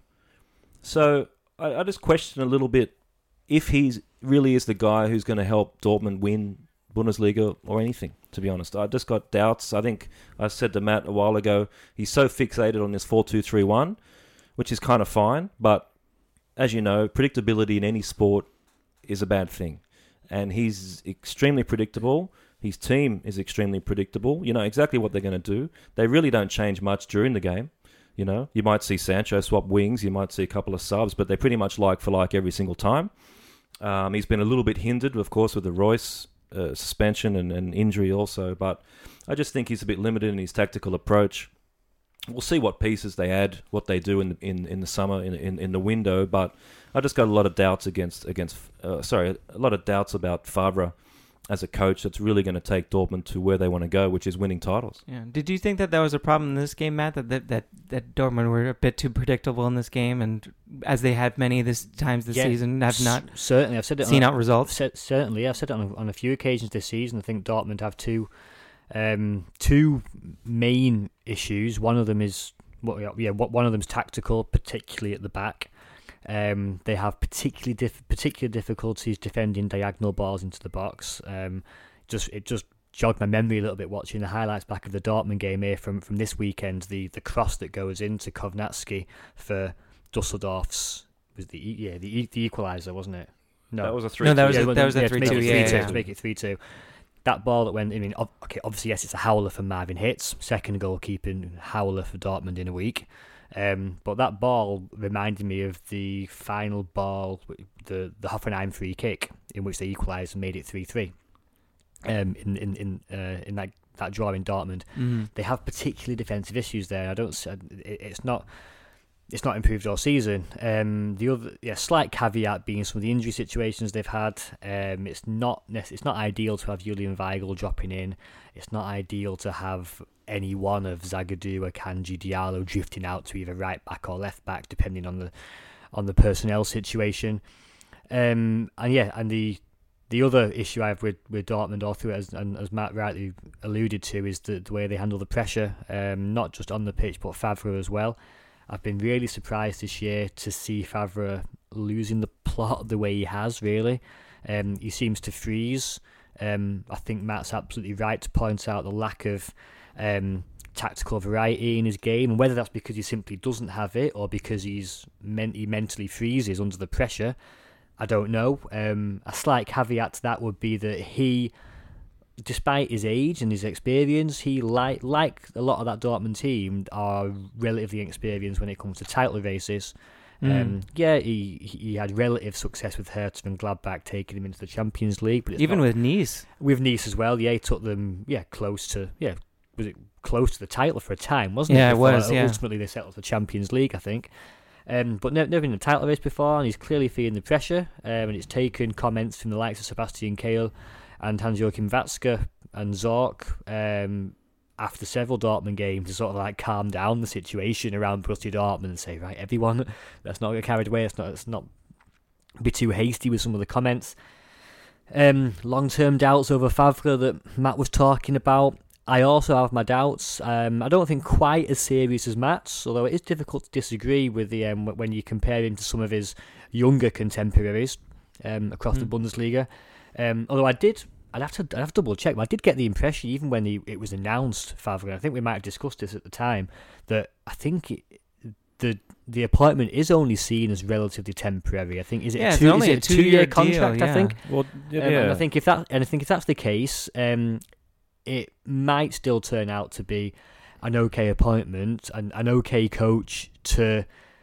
So I, I just question a little bit if he's really is the guy who's going to help Dortmund win Bundesliga or anything, to be honest. I just got doubts. I think I said to Matt a while ago, he's so fixated on this four two three one, which is kind of fine, but as you know, predictability in any sport is a bad thing. And he's extremely predictable. His team is extremely predictable. You know exactly what they're going to do. They really don't change much during the game. You know, you might see Sancho swap wings, you might see a couple of subs, but they're pretty much like for like every single time. Um, he's been a little bit hindered, of course, with the Royce uh, suspension and, and injury also, but I just think he's a bit limited in his tactical approach. We'll see what pieces they add, what they do in the, in, in the summer, in, in in the window, but I just got a lot of doubts against, against uh, sorry, a lot of doubts about Favre as a coach that's really going to take Dortmund to where they want to go, which is winning titles. Yeah. Did you think that that was a problem in this game, Matt, that that, that, that Dortmund were a bit too predictable in this game, and as they had many this times this yeah, season, have not c- certainly. I've said it seen on, out results? C- certainly, I've said it on, on a few occasions this season. I think Dortmund have two um, two main issues. One of them is, well, yeah, one of them's tactical, particularly at the back. Um, they have particularly diff- particular difficulties defending diagonal balls into the box. Um, just it just jogged my memory a little bit watching the highlights back of the Dortmund game here from, from this weekend. The the cross that goes into Kovnatski for Dusseldorf's was the yeah the the equaliser, wasn't it? No, that was a three. No, that was yeah, a, that was a yeah, three to two. make it Yeah, three two, yeah. to make it three two. That ball that went, I mean, okay, obviously yes, it's a howler for Marvin Hitz, second goalkeeping howler for Dortmund in a week. Um, but that ball reminded me of the final ball, the the Hoffenheim free kick, in which they equalised and made it three three. Um, in in in uh, in that, that draw in Dortmund, Mm-hmm. they have particularly defensive issues there. I don't. It, it's not. It's not improved all season. Um, the other, yeah, slight caveat being some of the injury situations they've had. Um, it's not. It's not ideal to have Julian Weigl dropping in. It's not ideal to have any one of Zagadou, Akanji, Diallo drifting out to either right back or left back, depending on the on the personnel situation. Um, and yeah, and the the other issue I have with, with Dortmund all through it, as, and as Matt rightly alluded to, is the, the way they handle the pressure, um, not just on the pitch but Favre as well. I've been really surprised this year to see Favre losing the plot the way he has, really. Um, he seems to freeze. Um, I think Matt's absolutely right to point out the lack of um, tactical variety in his game, and whether that's because he simply doesn't have it or because he's men- he mentally freezes under the pressure, I don't know. Um, a slight caveat to that would be that he, despite his age and his experience, he like like a lot of that Dortmund team are relatively experienced when it comes to title races. Mm. Um, yeah, he he had relative success with Hertha and Gladbach taking him into the Champions League, but it's Even not, with Nice, with Nice as well. Yeah, he took them yeah close to yeah was it close to the title for a time, wasn't Yeah, it? it Before was, yeah. Ultimately, they settled for Champions League, I think. Um, but never, never been in a title race before, and he's clearly feeling the pressure. Um, and it's taken comments from the likes of Sebastian Kehl and Hans-Joachim Watzke and Zorc um, after several Dortmund games to sort of like calm down the situation around Borussia Dortmund and say, right, everyone, let's not get carried away. Let's not, let's not be too hasty with some of the comments. Um, long-term doubts over Favre that Matt was talking about. I also have my doubts. Um, I don't think quite as serious as Matt's, although it is difficult to disagree with the um, when you compare him to some of his younger contemporaries um, across Mm. the Bundesliga. Um, although I did, I'd have to, I'd have to double check. But I did get the impression, even when he, it was announced, Favre, and I think we might have discussed this at the time, that I think it, the the appointment is only seen as relatively temporary. I think is it Yeah, a it's two, only is a it a two two-year year deal, contract? I yeah. think. Well, yeah, Um, and I think if that, and I think if that's the case, um, it might still turn out to be an okay appointment and an okay coach to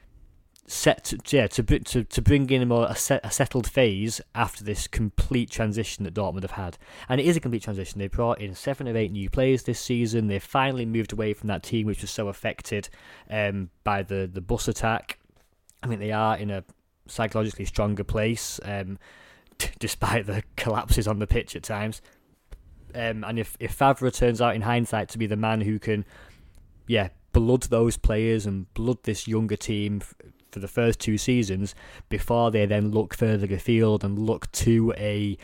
set, to, yeah, to to to bring in a more a, set, a settled phase after this complete transition that Dortmund have had. And it is a complete transition. They brought in seven or eight new players this season. They finally moved away from that team which was so affected um, by the the bus attack. I think they are in a psychologically stronger place, um, t- despite the collapses on the pitch at times. Um, and if, if Favre turns out in hindsight to be the man who can, yeah, blood those players and blood this younger team f- for the first two seasons before they then look further afield and look to a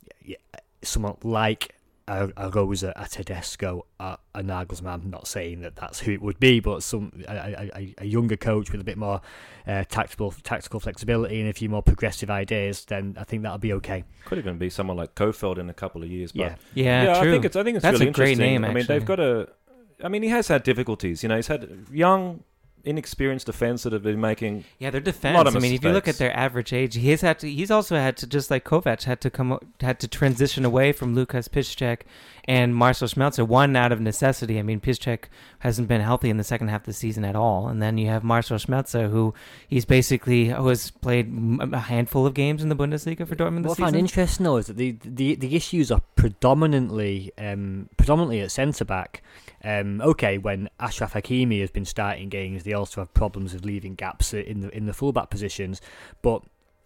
someone like a, a Rosa, a Tedesco, a, a Nagelsmann. I'm not saying that that's who it would be, but some a, a, a younger coach with a bit more uh, tactical tactical flexibility and a few more progressive ideas. Then I think that'll be okay. Could even be someone like Kofeld in a couple of years. But Yeah, Yeah, yeah, true. I think it's I think it's That's really a great interesting. name, I mean, actually. they've got a. I mean, he has had difficulties. You know, he's had young, inexperienced defense that have been making. Yeah, their A defense. lot of I mean, if you look mistakes. at their average age, he's had to. He's also had to, just like Kovac, had to come, had to transition away from Lukas Piszczek and Marcel Schmelzer. One out of necessity. I mean, Piszczek hasn't been healthy in the second half of the season at all, and then you have Marcel Schmelzer, who he's basically who has played a handful of games in the Bundesliga for Dortmund this What I find season. interesting though is that the, the the issues are predominantly um, predominantly at centre back. Um, okay, when Ashraf Hakimi has been starting games, they also have problems with leaving gaps in the in the fullback positions. But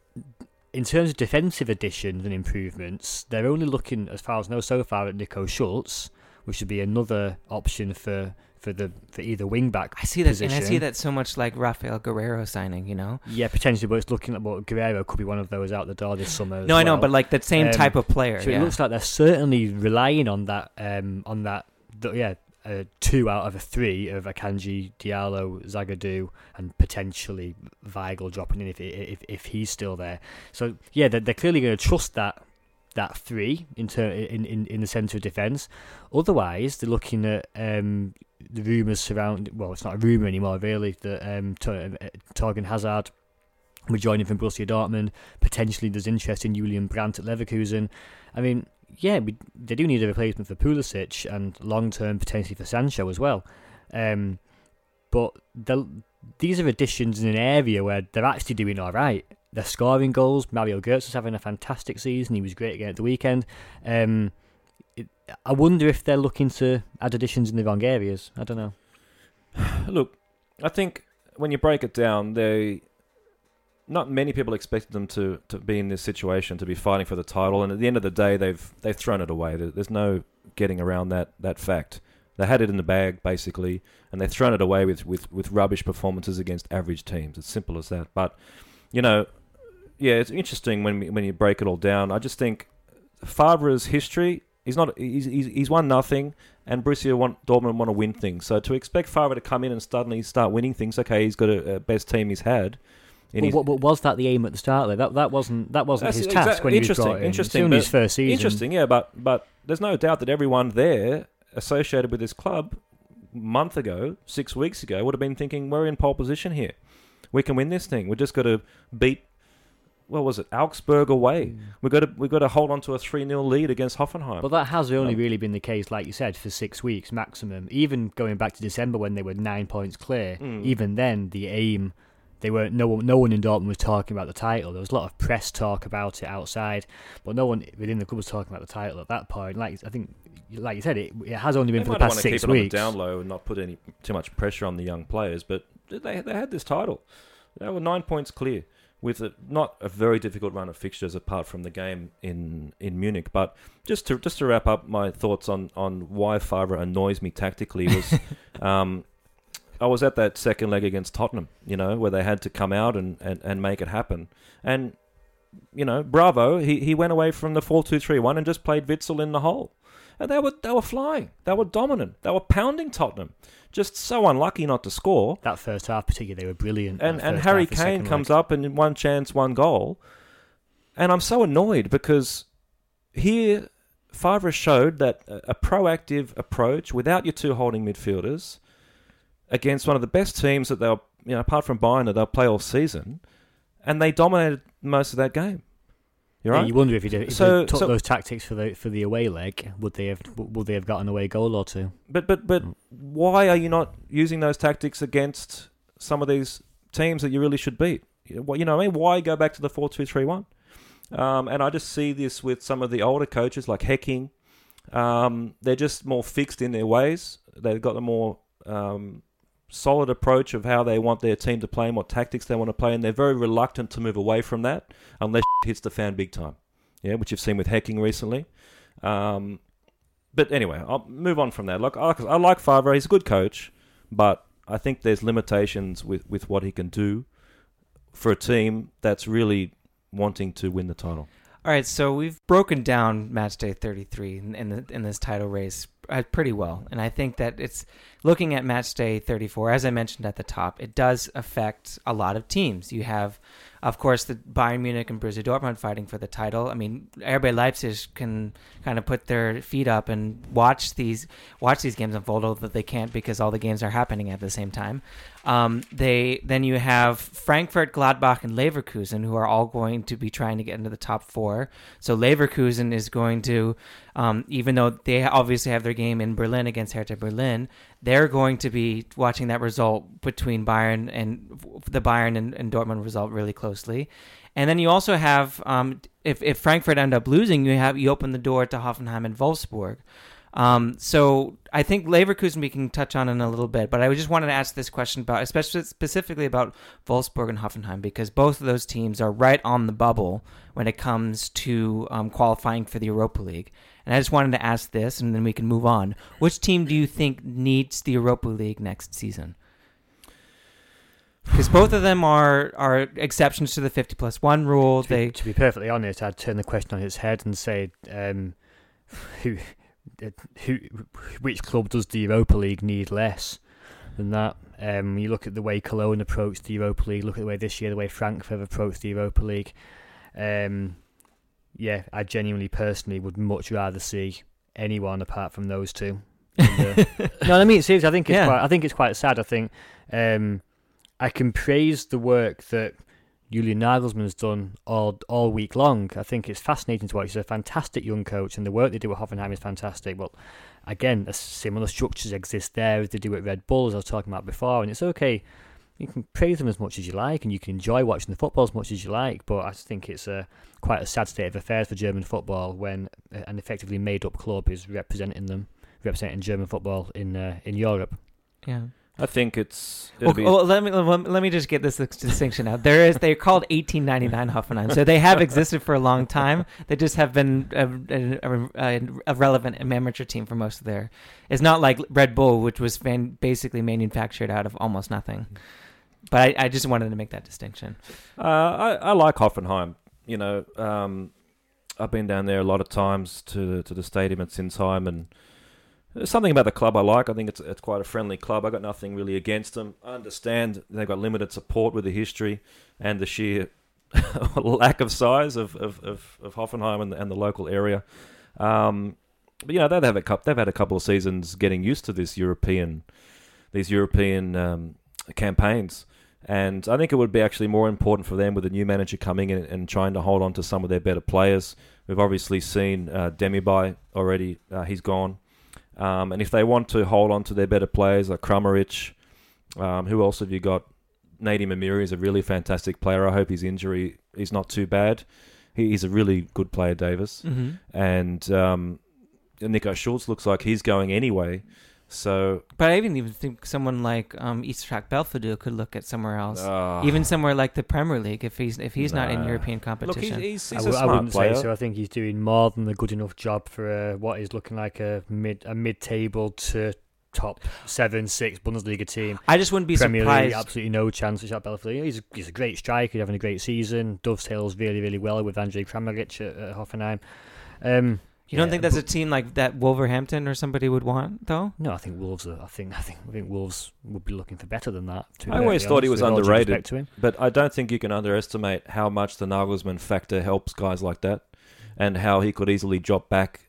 in terms of defensive additions and improvements, they're only looking, as far as I know so far, at Nico Schultz, which would be another option for, for the for either wing back. I see that, position. and I see that so much like Rafael Guerrero signing. You know. Yeah, potentially, but it's looking at what Guerrero could be one of those out the door this summer. No, as I know, well. but like that same Um, type of player. So yeah. it looks like they're certainly relying on that. Um, on that. th- yeah, uh, two out of a three of Akanji, Diallo, Zagadou, and potentially Weigl dropping in if if if he's still there. So yeah, they're, they're clearly going to trust that that three in ter- in, in in the centre of defence. Otherwise, they're looking at um, the rumours surrounding. Well, it's not a rumour anymore, really. That um, Tor- uh, Torgan Hazard we're joining from Borussia Dortmund. Potentially, there's interest in Julian Brandt at Leverkusen. I mean, yeah, we, they do need a replacement for Pulisic and long term potentially for Sancho as well. Um, but these are additions in an area where they're actually doing all right. They're scoring goals. Mario Götze is having a fantastic season. He was great again at the weekend. Um, it, I wonder if they're looking to add additions in the wrong areas. I don't know. Look, I think when you break it down, they not many people expected them to, to be in this situation, to be fighting for the title, and at the end of the day, they've they've thrown it away. There- There's no getting around that, that fact. They had it in the bag, basically, and they've thrown it away with, with, with rubbish performances against average teams. It's simple as that. But, you know, yeah, it's interesting when we, when you break it all down. I just think Favre's history, he's not he's he's, he's won nothing, and Borussia want Dortmund want to win things. So to expect Favre to come in and suddenly start winning things, okay, he's got a, a best team he's had. in Well, his- what, what was that the aim at the start? Though? That that wasn't that wasn't That's his exact- task when he was interesting, brought in. interesting, It's only his but- first season. Interesting, yeah, but but there's no doubt that everyone there associated with this club a month ago, six weeks ago, would have been thinking, we're in pole position here. We can win this thing. We just got to beat, what was it, Augsburg away. We've got to we've got to hold on to a three nil lead against Hoffenheim. But that has only Um, really been the case, like you said, for six weeks maximum. Even going back to December when they were nine points clear, Mm. even then the aim, they weren't. No one, no one in Dortmund was talking about the title. There was a lot of press talk about it outside, but no one within the club was talking about the title at that point. Like I think, like you said, it, it has only been they for the might past want to six keep weeks. it on the down low and not put any too much pressure on the young players, but they they had this title. They were nine points clear with a, not a very difficult run of fixtures apart from the game in, in Munich. But just to just to wrap up my thoughts on, on why Favre annoys me tactically was um, I was at that second leg against Tottenham, you know, where they had to come out and, and, and make it happen. And, you know, bravo, he, he went away from the four two three one and just played Witzel in the hole. And they were they were flying. They were dominant. They were pounding Tottenham. Just so unlucky not to score. That first half, particularly, they were brilliant. And that and first Harry half, the Kane second comes leg. up and one chance, one goal. And I'm so annoyed because here Favre showed that a, a proactive approach without your two holding midfielders against one of the best teams that they'll, you know, apart from Bayern, that they'll play all season, and they dominated most of that game. You're Yeah, right. you wonder if, if So- they took so- those tactics for the for the away leg, would they have would they have got an away goal or two? But but but why are you not using those tactics against some of these teams that you really should beat? You know what you know what I mean? Why go back to the four two three one? Um, and I just see this with some of the older coaches like Hecking. Um, they're just more fixed in their ways. They've got a more um, solid approach of how they want their team to play and what tactics they want to play, and they're very reluctant to move away from that unless hits the fan big time. Yeah, which you've seen with Hecking recently. Um, but anyway, I'll move on from that. Look, I, I like Favre. He's a good coach, but I think there's limitations with, with what he can do for a team that's really wanting to win the title. All right, so we've broken down match day thirty-three in, in, the, in this title race uh, pretty well. And I think that it's looking at match day thirty-four, as I mentioned at the top, it does affect a lot of teams. You have, of course, the Bayern Munich and Borussia Dortmund fighting for the title. I mean, R B Leipzig can kind of put their feet up and watch these watch these games unfold, although they can't because all the games are happening at the same time. Um, they then you have Frankfurt, Gladbach, and Leverkusen, who are all going to be trying to get into the top four. So Leverkusen is going to, um, even though they obviously have their game in Berlin against Hertha Berlin, they're going to be watching that result between Bayern and the Bayern and, and Dortmund result really closely. And then you also have, um, if, if Frankfurt end up losing, you have you open the door to Hoffenheim and Wolfsburg. Um, so I think Leverkusen we can touch on in a little bit, but I just wanted to ask this question about, especially specifically about Wolfsburg and Hoffenheim, because both of those teams are right on the bubble when it comes to um, qualifying for the Europa League. And I just wanted to ask this, and then we can move on. Which team do you think needs the Europa League next season? Because both of them are, are exceptions to the fifty plus one rule. To, they be, to be perfectly honest, I'd turn the question on its head and say, um, who, who, which club does the Europa League need less than that? Um, you look at the way Cologne approached the Europa League. Look at the way this year, the way Frankfurt approached the Europa League. Um, yeah, I genuinely, personally, would much rather see anyone apart from those two. And, uh, no, I mean seriously. I think it's Yeah. quite. I think it's quite sad. I think. Um, I can praise the work that Julian Nagelsmann's done all all week long. I think it's fascinating to watch. He's a fantastic young coach, and the work they do at Hoffenheim is fantastic. Well, again, a similar structures exist there as they do at Red Bull, as I was talking about before, and it's okay. You can praise them as much as you like, and you can enjoy watching the football as much as you like, but I think it's a, quite a sad state of affairs for German football when an effectively made-up club is representing them, representing German football in uh, in Europe. yeah. I think it's... Well, be, well, let me let me just get this distinction out. There is they're called eighteen ninety-nine Hoffenheim, so they have existed for a long time. They just have been a, a, a, a relevant amateur team for most of their. It's not like Red Bull, which was fan, basically manufactured out of almost nothing. But I, I just wanted to make that distinction. Uh, I, I like Hoffenheim. You know, um, I've been down there a lot of times to to the stadium at Sinsheim, and there's something about the club I like. I think it's it's quite a friendly club. I got nothing really against them. I understand they've got limited support with the history and the sheer lack of size of of, of, of Hoffenheim and the, and the local area. Um, but you know they've had a couple, they've had a couple of seasons getting used to this European these European um, campaigns. And I think it would be actually more important for them with a new manager coming in and trying to hold on to some of their better players. We've obviously seen uh, Demirbay already. Uh, he's gone. Um, and if they want to hold on to their better players like Kramaric, um, who else have you got? Nadim Amiri is a really fantastic player. I hope his injury is not too bad. He, he's a really good player, Davis. Mm-hmm. And um, Nico Schulz looks like he's going anyway. So, But I even even think someone like um, Isaac Belfodil could look at somewhere else, uh, even somewhere like the Premier League if he's if he's not in nah. European look, competition. he's, he's, I, he's w- a I smart wouldn't player. say so. I think he's doing more than a good enough job for uh, what is looking like a mid a mid-table to top seven, six Bundesliga team. I just wouldn't be Premier surprised. League, absolutely no chance for Isaac Belfodil. He's he's a great striker, he's having a great season. Dovetails really really well with Andrej Kramaric at, at Hoffenheim. Um, You don't Yeah, think that's but- a team like that Wolverhampton or somebody would want, though? No, I think Wolves. Are, I think I think I think Wolves would be looking for better than that. To be I always perfectly thought he honest, was with all due underrated. respect to him. But I don't think you can underestimate how much the Nagelsmann factor helps guys like that, and how he could easily drop back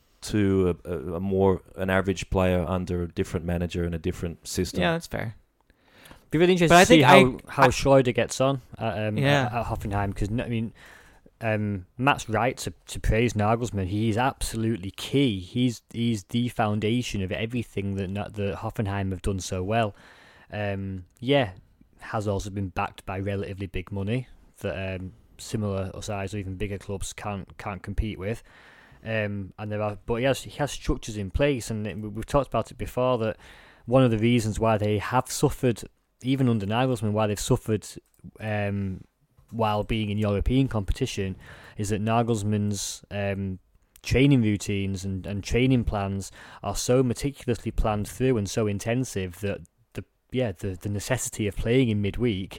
to a, a, a more an average player under a different manager and a different system. Yeah, that's fair. Be really interested But I to see think how I- how I- Schreuder gets on at, um, Yeah. at, at Hoffenheim, because I mean, um, Matt's right to, to praise Nagelsmann. He's absolutely key. He's he's the foundation of everything that Na- that Hoffenheim have done so well. Um, yeah, has also been backed by relatively big money that um, similar size or even bigger clubs can't can't compete with. Um, and there are, but he has he has structures in place, and it, we've talked about it before that one of the reasons why they have suffered, even under Nagelsmann, why they've suffered um, while being in European competition, is that Nagelsmann's um, training routines and, and training plans are so meticulously planned through and so intensive that the yeah, the, the necessity of playing in midweek,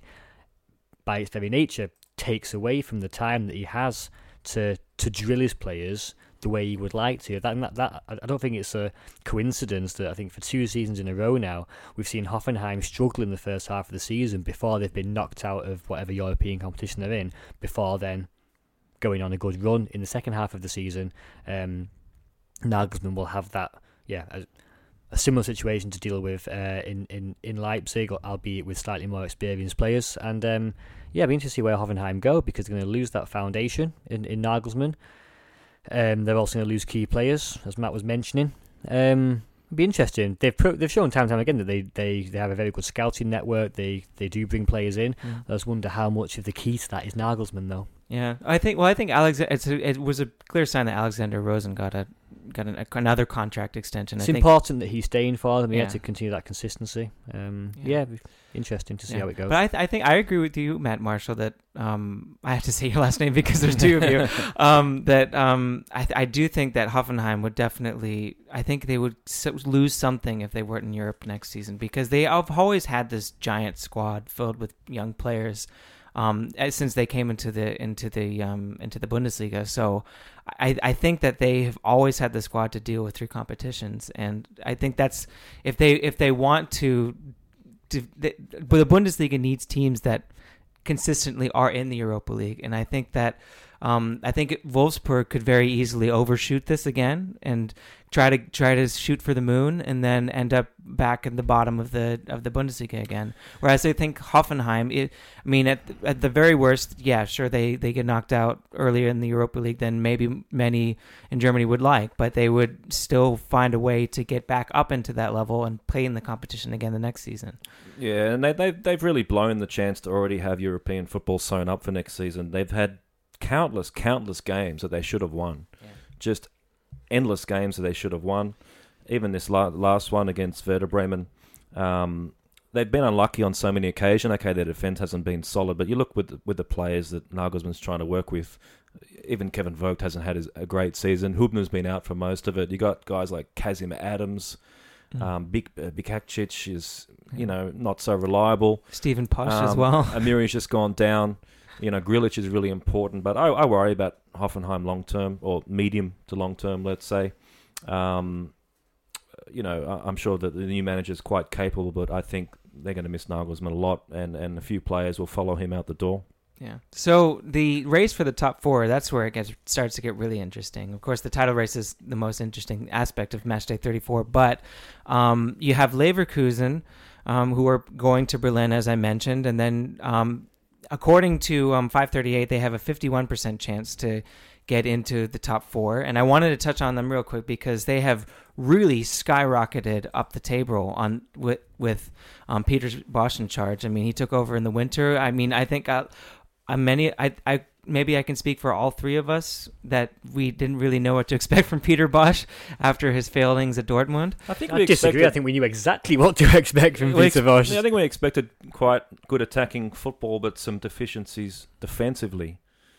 by its very nature, takes away from the time that he has to to drill his players the way he would like to. That, that that I don't think it's a coincidence that I think for two seasons in a row now we've seen Hoffenheim struggle in the first half of the season before they've been knocked out of whatever European competition they're in, before then going on a good run in the second half of the season. Um, Nagelsmann will have that, yeah, a, a similar situation to deal with uh, in, in, in Leipzig, albeit with slightly more experienced players. And um, yeah, it'll be interesting to see where Hoffenheim go, because they're going to lose that foundation in, in Nagelsmann. Um, they're also going to lose key players, as Matt was mentioning. Um, it'll be interesting. They've pro- they've shown time and time again that they, they, they have a very good scouting network. They they do bring players in. Mm. I just wonder how much of the key to that is Nagelsmann, though. Yeah, I think. Well, I think Alex. It's a, it was a clear sign that Alexander Rosen got a got an, another contract extension. It's I think. important that he's staying for them. He Yeah. had to continue that consistency. Um, yeah. yeah, interesting to see yeah. how it goes. But I, th- I think I agree with you, Matt Marshall. That um, I have to say your last name because there's two of you. um, that um, I, th- I do think that Hoffenheim would definitely. I think they would so- lose something if they weren't in Europe next season, because they have always had this giant squad filled with young players. Um, since they came into the into the um, into the Bundesliga, so I, I think that they have always had the squad to deal with three competitions, and I think that's if they if they want to, to the, but the Bundesliga needs teams that consistently are in the Europa League, and I think that um, I think Wolfsburg could very easily overshoot this again and try to try to shoot for the moon, and then end up back in the bottom of the of the Bundesliga again. Whereas I think Hoffenheim, it, I mean, at the, at the very worst, yeah, sure, they, they get knocked out earlier in the Europa League than maybe many in Germany would like, but they would still find a way to get back up into that level and play in the competition again the next season. Yeah, and they they've, they've really blown the chance to already have European football sewn up for next season. They've had countless, countless games that they should have won. Yeah. Just endless games that they should have won. Even this la- last one against Werder Bremen, um, they've been unlucky on so many occasions. Okay, their defence hasn't been solid, but you look with the, with the players that Nagelsmann's trying to work with. Even Kevin Vogt hasn't had his, a great season. Hubner's been out for most of it. You got guys like Kazim Adams, mm. um, Bik uh, Bikacic is you know not so reliable. Stephen Posch um, as well. Amiri's just gone down. You know, Grilic is really important, but I, I worry about Hoffenheim long term, or medium to long term, let's say. Um, you know, I'm sure that the new manager is quite capable, but I think they're going to miss Nagelsmann a lot, and, and a few players will follow him out the door. Yeah. So the race for the top four, that's where it gets starts to get really interesting. Of course, the title race is the most interesting aspect of Matchday thirty-four, but um, you have Leverkusen, um, who are going to Berlin, as I mentioned, and then um, according to um, five thirty-eight, they have a fifty-one percent chance to get into the top four. And I wanted to touch on them real quick because they have really skyrocketed up the table on with, with um, Peter Bosch in charge. I mean, he took over in the winter. I mean, I think I, I many I I maybe I can speak for all three of us that we didn't really know what to expect from Peter Bosch after his failings at Dortmund. I think I we disagree. Expected, I think we knew exactly what to expect from Peter Bosch. Yeah, I think we expected quite good attacking football, but some deficiencies defensively.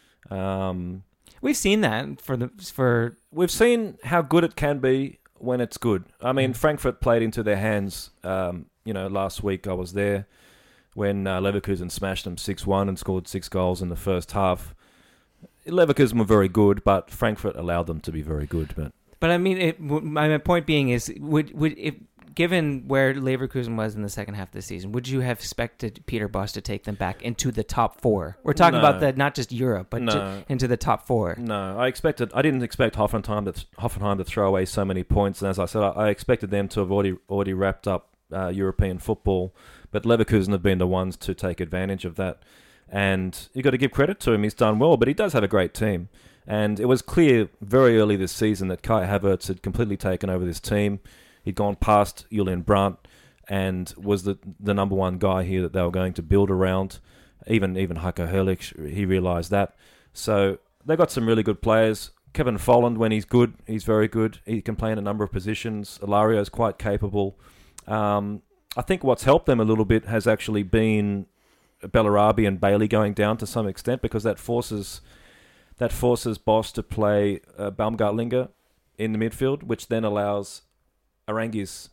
Um, We've seen that for the for we've seen how good it can be when it's good. I mean, mm. Frankfurt played into their hands. Um, you know, last week I was there when uh, Leverkusen smashed them six one and scored six goals in the first half. Leverkusen were very good, but Frankfurt allowed them to be very good. But but I mean, it, my point being is, would would if given where Leverkusen was in the second half of the season, would you have expected Peter Bosch to take them back into the top four? We're talking no. about the not just Europe, but no. to, into the top four. No, I expected. I didn't expect Hoffenheim to Hoffenheim to throw away so many points, and as I said, I, I expected them to have already already wrapped up uh, European football. But Leverkusen have been the ones to take advantage of that, and you got to give credit to him. He's done well, but he does have a great team, and it was clear very early this season that Kai Havertz had completely taken over this team. He'd gone past Julian Brandt and was the the number one guy here that they were going to build around. Even even Heiko Herrlich, he realised that. So they got some really good players. Kevin Folland, when he's good, he's very good. He can play in a number of positions. Ilario is quite capable. Um, I think what's helped them a little bit has actually been Bellarabi and Bailey going down to some extent, because that forces that forces Bosch to play uh, Baumgartlinger in the midfield, which then allows Arangis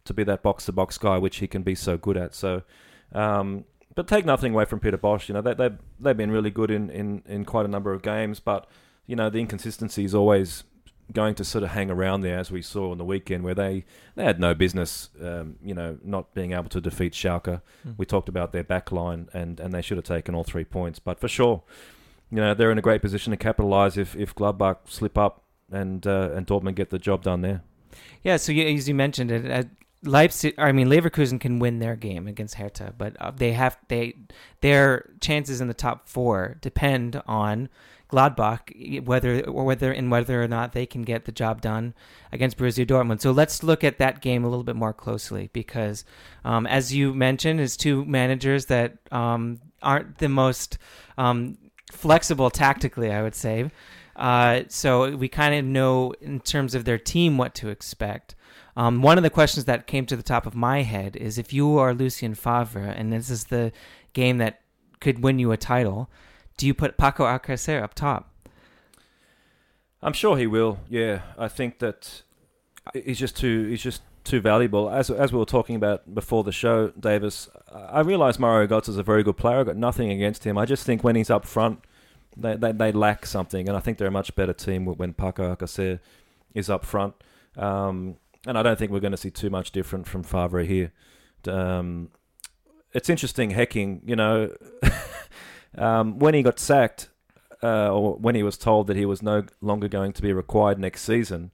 to be that box-to-box guy, which he can be so good at. So, um, but take nothing away from Peter Bosz. You know, they, they've, they've been really good in, in, in quite a number of games, but, you know, the inconsistency is always going to sort of hang around there, as we saw on the weekend, where they, they had no business, um, you know, not being able to defeat Schalke. Mm. We talked about their back line, and, and they should have taken all three points. But for sure, you know, they're in a great position to capitalise if, if Gladbach slip up and uh, and Dortmund get the job done there. Yeah, so you, as you mentioned it, uh, Leipzig, I mean, Leverkusen can win their game against Hertha, but uh, they have they their chances in the top four depend on Gladbach, whether or whether and whether or not they can get the job done against Borussia Dortmund. So let's look at that game a little bit more closely, because um, as you mentioned, it's two managers that um, aren't the most um, flexible tactically, I would say. Uh, so we kind of know in terms of their team what to expect. Um, one of the questions that came to the top of my head is, if you are Lucien Favre and this is the game that could win you a title, do you put Paco Alcacer up top? I'm sure he will. Yeah, I think that he's just too he's just too valuable. As as we were talking about before the show, Davis, I realise Mario Götze is a very good player. I've got nothing against him. I just think when he's up front, they they, they lack something, and I think they're a much better team when Paco Alcacer is up front. Um, and I don't think we're going to see too much different from Favre here. Um, it's interesting, Hecking, you know. Um, when he got sacked, uh, or when he was told that he was no longer going to be required next season,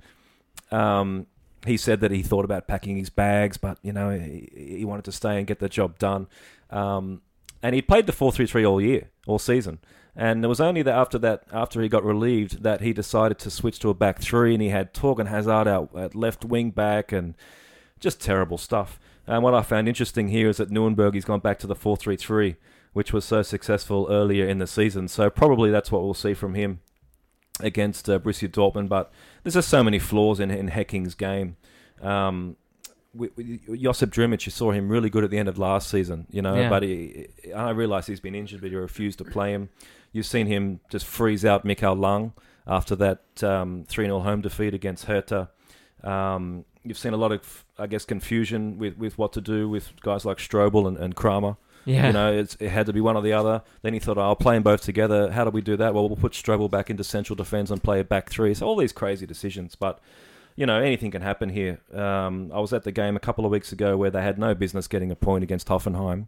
um, he said that he thought about packing his bags, but you know he, he wanted to stay and get the job done. Um, and he played the four three three all year, all season. And it was only that after that, after he got relieved, that he decided to switch to a back three, and he had Torgan Hazard out at left wing back, and just terrible stuff. And what I found interesting here is that Nuremberg, he's gone back to the four three three. Which was so successful earlier in the season. So probably that's what we'll see from him against uh, Borussia Dortmund. But there's just so many flaws in, in Hecking's game. Um, we, we, Josip Drmic, you saw him really good at the end of last season, you know. Yeah. But he, I realise he's been injured, but he refused to play him. You've seen him just freeze out Michael Lang after that um, three nil home defeat against Hertha. Um, you've seen a lot of, I guess, confusion with, with what to do with guys like Strobel and, and Kramer. Yeah. You know, it's, it had to be one or the other. Then he thought, oh, I'll play them both together. How do we do that? Well, we'll put Strobel back into central defence and play a back three. So all these crazy decisions. But, you know, anything can happen here. Um, I was at the game a couple of weeks ago where they had no business getting a point against Hoffenheim.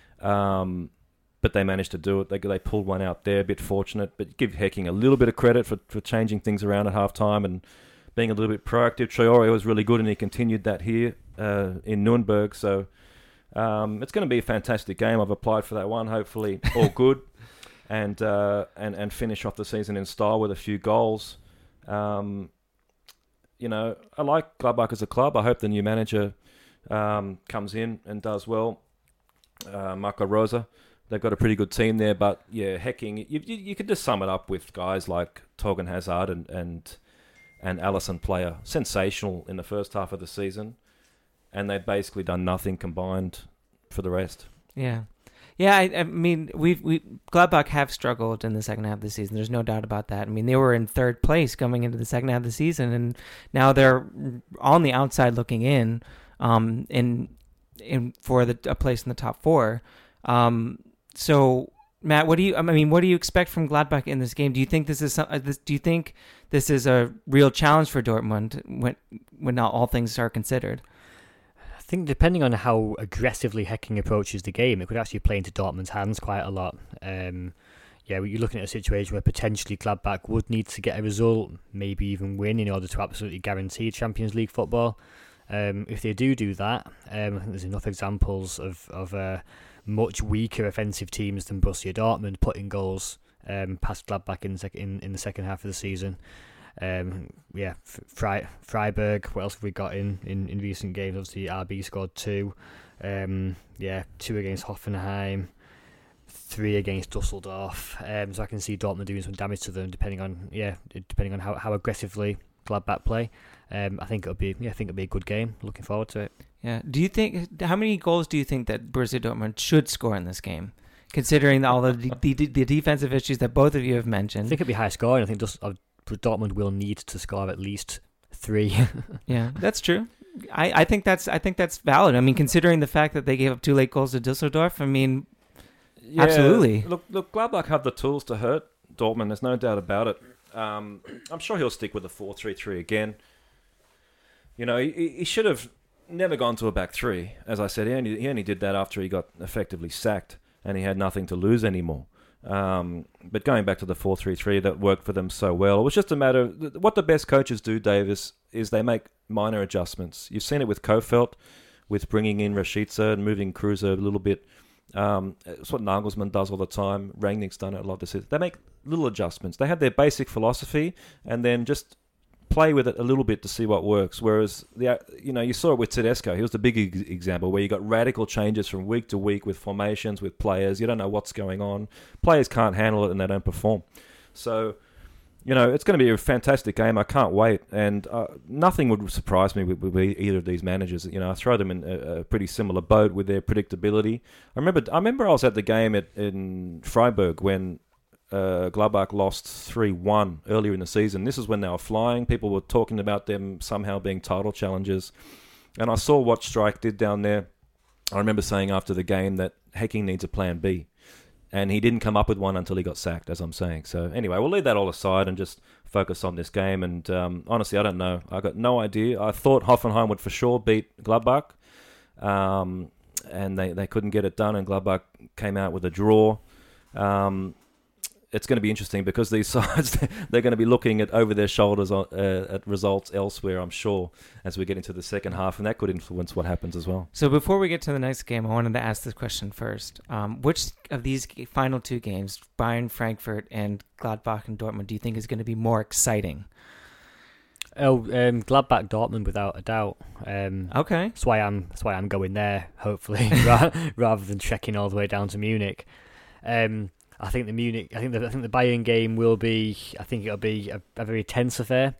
Um, but they managed to do it. They they pulled one out there, a bit fortunate. But give Hecking a little bit of credit for, for changing things around at half-time and being a little bit proactive. Traore was really good, and he continued that here uh, in Nuremberg. So... Um, it's going to be a fantastic game. I've applied for that one. Hopefully, all good, and uh, and and finish off the season in style with a few goals. Um, you know, I like Gladbach as a club. I hope the new manager um, comes in and does well. Uh, Marco Rosa, they've got a pretty good team there. But yeah, Hecking, you you, you could just sum it up with guys like Torgan Hazard and and and Alisson Player, sensational in the first half of the season. And they've basically done nothing combined for the rest. Yeah. Yeah, I, I mean, we've, we Gladbach have struggled in the second half of the season. There's no doubt about that. I mean, they were in third place coming into the second half of the season, and now they're on the outside looking in um, in, in for the, a place in the top four. Um, so, Matt, what do you? I mean, what do you expect from Gladbach in this game? Do you think this is some, this, Do you think this is a real challenge for Dortmund when when not all things are considered? I think depending on how aggressively Hecking approaches the game, it could actually play into Dortmund's hands quite a lot. Um, yeah, you're looking at a situation where potentially Gladbach would need to get a result, maybe even win, in order to absolutely guarantee Champions League football. Um, if they do do that, um, I think there's enough examples of, of uh, much weaker offensive teams than Borussia Dortmund putting goals um, past Gladbach in the, sec- in, in the second half of the season. Um, yeah, Fre- Freiburg, what else have we got in, in, in recent games? Obviously, R B scored two. Um, yeah, two against Hoffenheim, three against Dusseldorf. Um, so I can see Dortmund doing some damage to them, depending on yeah, depending on how, how aggressively Gladbach play. Um, I think it'll be yeah, I think it'll be a good game. Looking forward to it. Yeah. Do you think how many goals do you think that Borussia Dortmund should score in this game, considering all of the, the the defensive issues that both of you have mentioned? I think it'll be high scoring. I think just. Uh, Dortmund will need to score at least three. Yeah, that's true. I, I think that's I think that's valid. I mean, considering the fact that they gave up two late goals to Düsseldorf, I mean, Yeah, absolutely. Look, look, Gladbach have the tools to hurt Dortmund. There's no doubt about it. Um, I'm sure he'll stick with the four three three again. You know, he, he should have never gone to a back three. As I said, he only, he only did that after he got effectively sacked and he had nothing to lose anymore. Um, but going back to the four three three, that worked for them so well. It was just a matter of what the best coaches do, Davis, is they make minor adjustments. You've seen it with Kofeld, with bringing in Rashica and moving Kruse a little bit. Um, it's what Nagelsmann does all the time. Rangnick's done it a lot this season. They make little adjustments. They have their basic philosophy and then just play with it a little bit to see what works. Whereas, the you know, you saw it with Tedesco. He was the big ex- example where you got radical changes from week to week with formations, with players. You don't know what's going on. Players can't handle it and they don't perform. So, you know, it's going to be a fantastic game. I can't wait. And uh, nothing would surprise me with, with either of these managers. You know, I throw them in a, a pretty similar boat with their predictability. I remember I remember I was at the game at, in Freiburg when uh, Gladbach lost three one earlier in the season. This is when they were flying. People were talking about them somehow being title challengers. And I saw what Streich did down there. I remember saying after the game that Hecking needs a plan B. And he didn't come up with one until he got sacked, as I'm saying. So anyway, we'll leave that all aside and just focus on this game. And um, honestly, I don't know. I got no idea. I thought Hoffenheim would for sure beat Gladbach. Um, and they, they couldn't get it done. And Gladbach came out with a draw. Um, it's going to be interesting because these sides, they're going to be looking at over their shoulders on, uh, at results elsewhere, I'm sure, as we get into the second half. And that could influence what happens as well. So before we get to the next game, I wanted to ask this question first. Um, which of these final two games, Bayern, Frankfurt, and Gladbach and Dortmund, do you think is going to be more exciting? Oh, um, Gladbach Dortmund without a doubt. Um, okay, that's why I'm. That's why I'm going there. Hopefully, rather than trekking all the way down to Munich. Um, I think the Munich. I think the. I think the Bayern game will be. I think it'll be a, a very tense affair.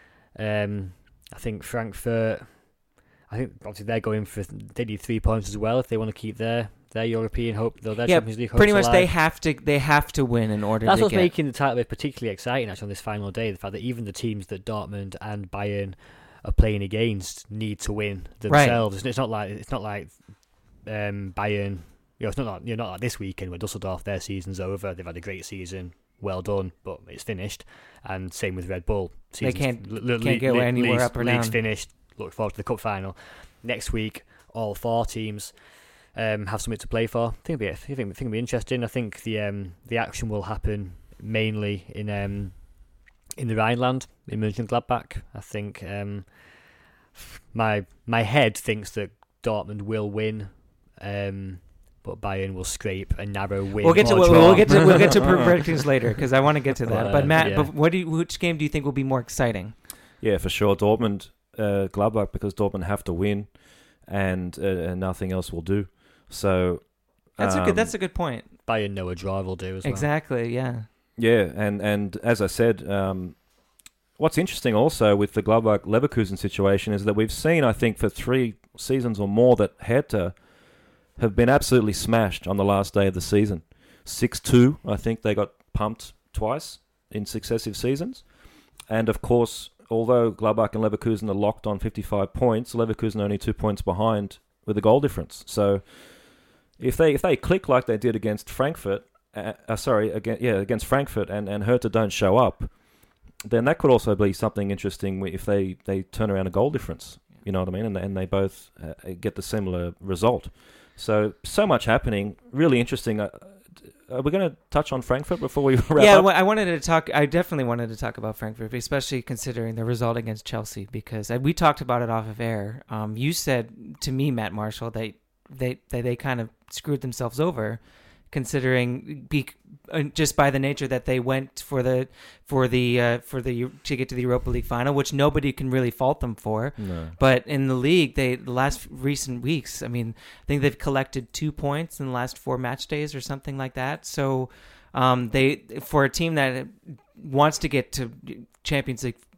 Um, I think Frankfurt. I think obviously they're going for. They need three points as well if they want to keep their their European hope. Their yeah, Champions League pretty much alive. they have to. They have to win in order. That's to what's get... making the title bit particularly exciting. Actually, on this final day, the fact that even the teams that Dortmund and Bayern are playing against need to win themselves. Right. It's not like it's not like um, Bayern. You know, it's not like, you know, not like this weekend where Dusseldorf, their season's over. They've had a great season, well done, but it's finished. And same with Red Bull. Season's, they can't l- can't go anywhere league's, up or league's down. Finished. Look forward to the cup final next week. All four teams um, have something to play for. I think it'll be, I think, I think it'll be interesting. I think the um, the action will happen mainly in um, in the Rhineland, in Mönchengladbach. I think um, my my head thinks that Dortmund will win. Um, But Bayern will scrape a narrow win. We'll get to we'll, we'll get to we'll get to predictions later because I want to get to that. Uh, but Matt, yeah. but what do you, which game do you think will be more exciting? Yeah, for sure, Dortmund, uh, Gladbach, because Dortmund have to win, and uh, and nothing else will do. So that's um, a good that's a good point. Bayern know a draw will do as well. Exactly. Yeah. Yeah, and and as I said, um, what's interesting also with the Gladbach Leverkusen situation is that we've seen, I think, for three seasons or more that Hertha have been absolutely smashed on the last day of the season. six two, I think they got pumped twice in successive seasons. And of course, although Gladbach and Leverkusen are locked on fifty-five points, Leverkusen are only two points behind with a goal difference. So if they if they click like they did against Frankfurt, uh, uh, sorry, again, yeah, against Frankfurt and, and Hertha don't show up, then that could also be something interesting if they, they turn around a goal difference. You know what I mean? And, and they both uh, get the similar result. So, so much happening. Really interesting. Uh, are we going to touch on Frankfurt before we wrap yeah, up? well, I wanted to talk. I definitely wanted to talk about Frankfurt, especially considering the result against Chelsea, because uh, we talked about it off of air. Um, you said to me, Matt Marshall, that they, they, they kind of screwed themselves over, considering be, uh, just by the nature that they went for the for the uh, for the to get to the Europa League final, which nobody can really fault them for. No. But in the league, they the last recent weeks, I mean, I think they've collected two points in the last four match days or something like that. So um, they for a team that wants to get to Champions League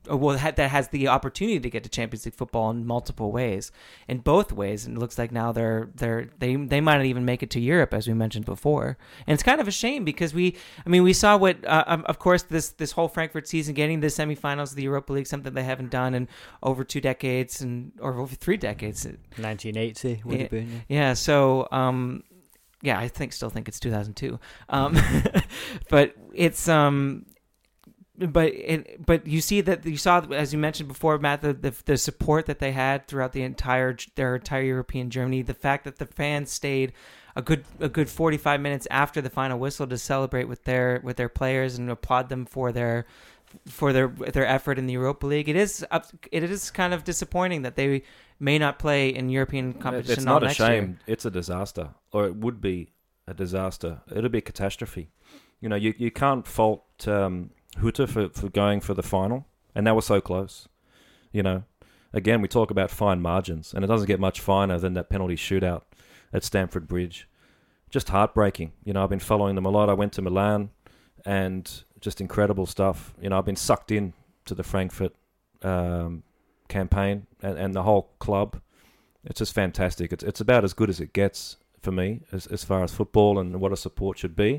well, that has the opportunity to get to Champions League football in multiple ways, in both ways. And it looks like now they're they're they they might not even make it to Europe, as we mentioned before. And it's kind of a shame because we, I mean, we saw what, uh, of course, this this whole Frankfurt season, getting the semifinals of the Europa League, something they haven't done in over two decades and or over three decades. nineteen eighty would yeah, have been. Yeah. yeah so. Um, Yeah, I think still think it's two thousand two, um, but it's um, but it, but you see that you saw, as you mentioned before, Matt, the, the the support that they had throughout the entire their entire European journey. The fact that the fans stayed a good a good forty-five minutes after the final whistle to celebrate with their with their players and applaud them for their for their their effort in the Europa League. It is it is kind of disappointing that they may not play in European competition. It's not a next shame. year. It's a disaster, or it would be a disaster. It'll be a catastrophe. You know, you you can't fault um, Hutter for, for going for the final, and they were so close. You know, again, we talk about fine margins, and it doesn't get much finer than that penalty shootout at Stamford Bridge. Just heartbreaking. You know, I've been following them a lot. I went to Milan, and just incredible stuff. You know, I've been sucked in to the Frankfurt um, campaign and, and the whole club. It's just fantastic. It's it's about as good as it gets for me as as far as football and what a support should be.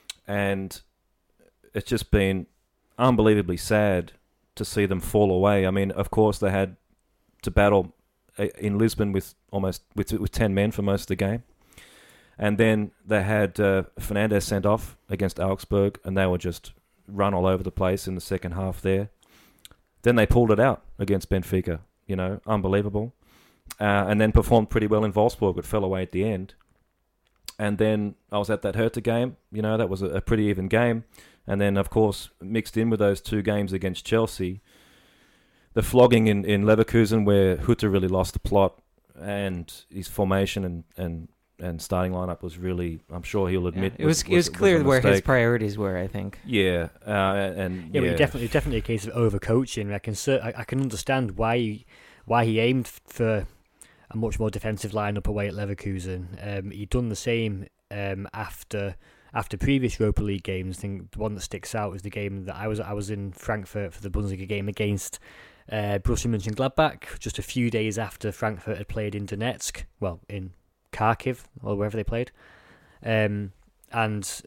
And it's just been unbelievably sad to see them fall away. I mean, of course, they had to battle in Lisbon with almost with with ten men for most of the game. And then they had uh, Fernandes sent off against Augsburg, and they were just run all over the place in the second half there. Then they pulled it out against Benfica, you know, unbelievable. Uh, and then performed pretty well in Wolfsburg, but fell away at the end. And then I was at that Hertha game, you know, that was a, a pretty even game. And then, of course, mixed in with those two games against Chelsea, the flogging in, in Leverkusen where Hutter really lost the plot, and his formation and, and and starting lineup was really, I'm sure he'll admit, yeah. it was, was it was clear was where his priorities were, I think. Yeah, uh, and yeah, yeah, but definitely, definitely a case of overcoaching. I can, I, I can understand why he, why he aimed for a much more defensive lineup away at Leverkusen. Um, he'd done the same um, after after previous Europa League games. I think the one that sticks out is the game that I was I was in Frankfurt for the Bundesliga game against uh, Borussia Mönchengladbach, just a few days after Frankfurt had played in Donetsk, well, in Kharkiv or wherever they played, um, and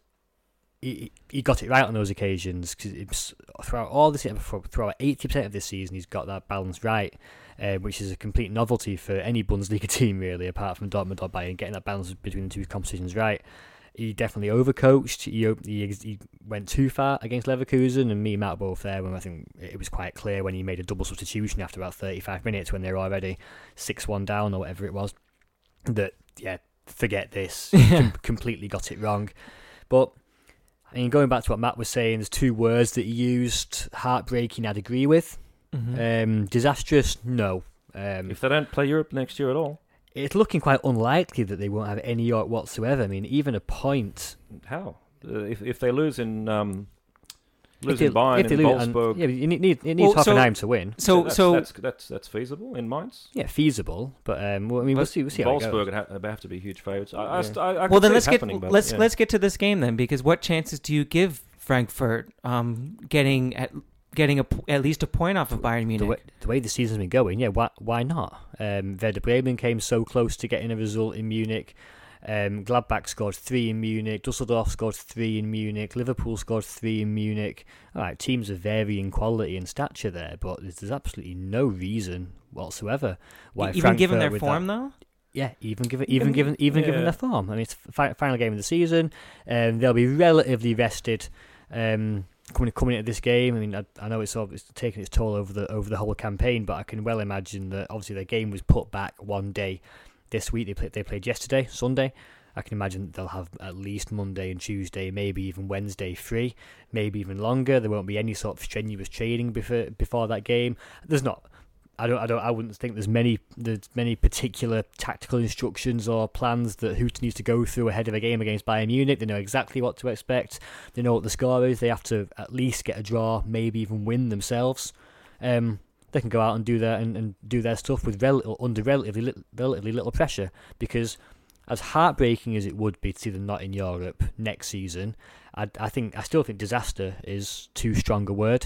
he he got it right on those occasions because throughout all this throughout eighty percent of this season he's got that balance right, uh, which is a complete novelty for any Bundesliga team really, apart from Dortmund or Bayern, getting that balance between the two competitions right. He definitely overcoached. He, he he went too far against Leverkusen, and me and Matt were both there when I think it was quite clear when he made a double substitution after about thirty-five minutes when they were already six one down or whatever it was, that, yeah, forget this. Com- completely got it wrong. But, I mean, going back to what Matt was saying, there's two words that he used. Heartbreaking, I'd agree with. Mm-hmm. Um, disastrous, no. Um, if they don't play Europe next year at all. It's looking quite unlikely that they won't have any York whatsoever. I mean, even a point. How? Uh, if if they lose in um, lose they, in Bayern if they in lose, and, Wolfsburg, yeah, it, need, it needs well, so, Hoffenheim to win. So that's, so that's, that's that's that's feasible in Mainz. Yeah, feasible, but um, well, I mean, we'll see. We'll see how it goes. Wolfsburg would have, have to be huge favourites. I, Yeah. I, I, I well, then see let's it get happening, let's but, yeah. let's get to this game then, because what chances do you give Frankfurt um, getting at getting a, at least a point off of Bayern Munich? The way, the way the season's been going, yeah, why why not? Um, Werder Bremen came so close to getting a result in Munich. Um, Gladbach scored three in Munich. Dusseldorf scored three in Munich. Liverpool scored three in Munich. All right, teams of varying quality and stature there, but there's, there's absolutely no reason whatsoever why even Frankfurt given their with form, that, though. Yeah, even given even given even yeah. given their form. I mean, it's fi- final game of the season, and um, they'll be relatively rested. Um, Coming coming into this game, I mean, I, I know it's sort of, it's taking its toll over the over the whole campaign, but I can well imagine that obviously their game was put back one day this week. They played they played yesterday, Sunday. I can imagine they'll have at least Monday and Tuesday, maybe even Wednesday free, maybe even longer. There won't be any sort of strenuous training before before that game. There's not. I don't. I don't. I wouldn't think there's many. There's many particular tactical instructions or plans that Hutter needs to go through ahead of a game against Bayern Munich. They know exactly what to expect. They know what the score is. They have to at least get a draw, maybe even win themselves. Um, they can go out and do that and, and do their stuff with rel- under relatively little, relatively little pressure. Because as heartbreaking as it would be to see them not in Europe next season, I, I think I still think disaster is too strong a word.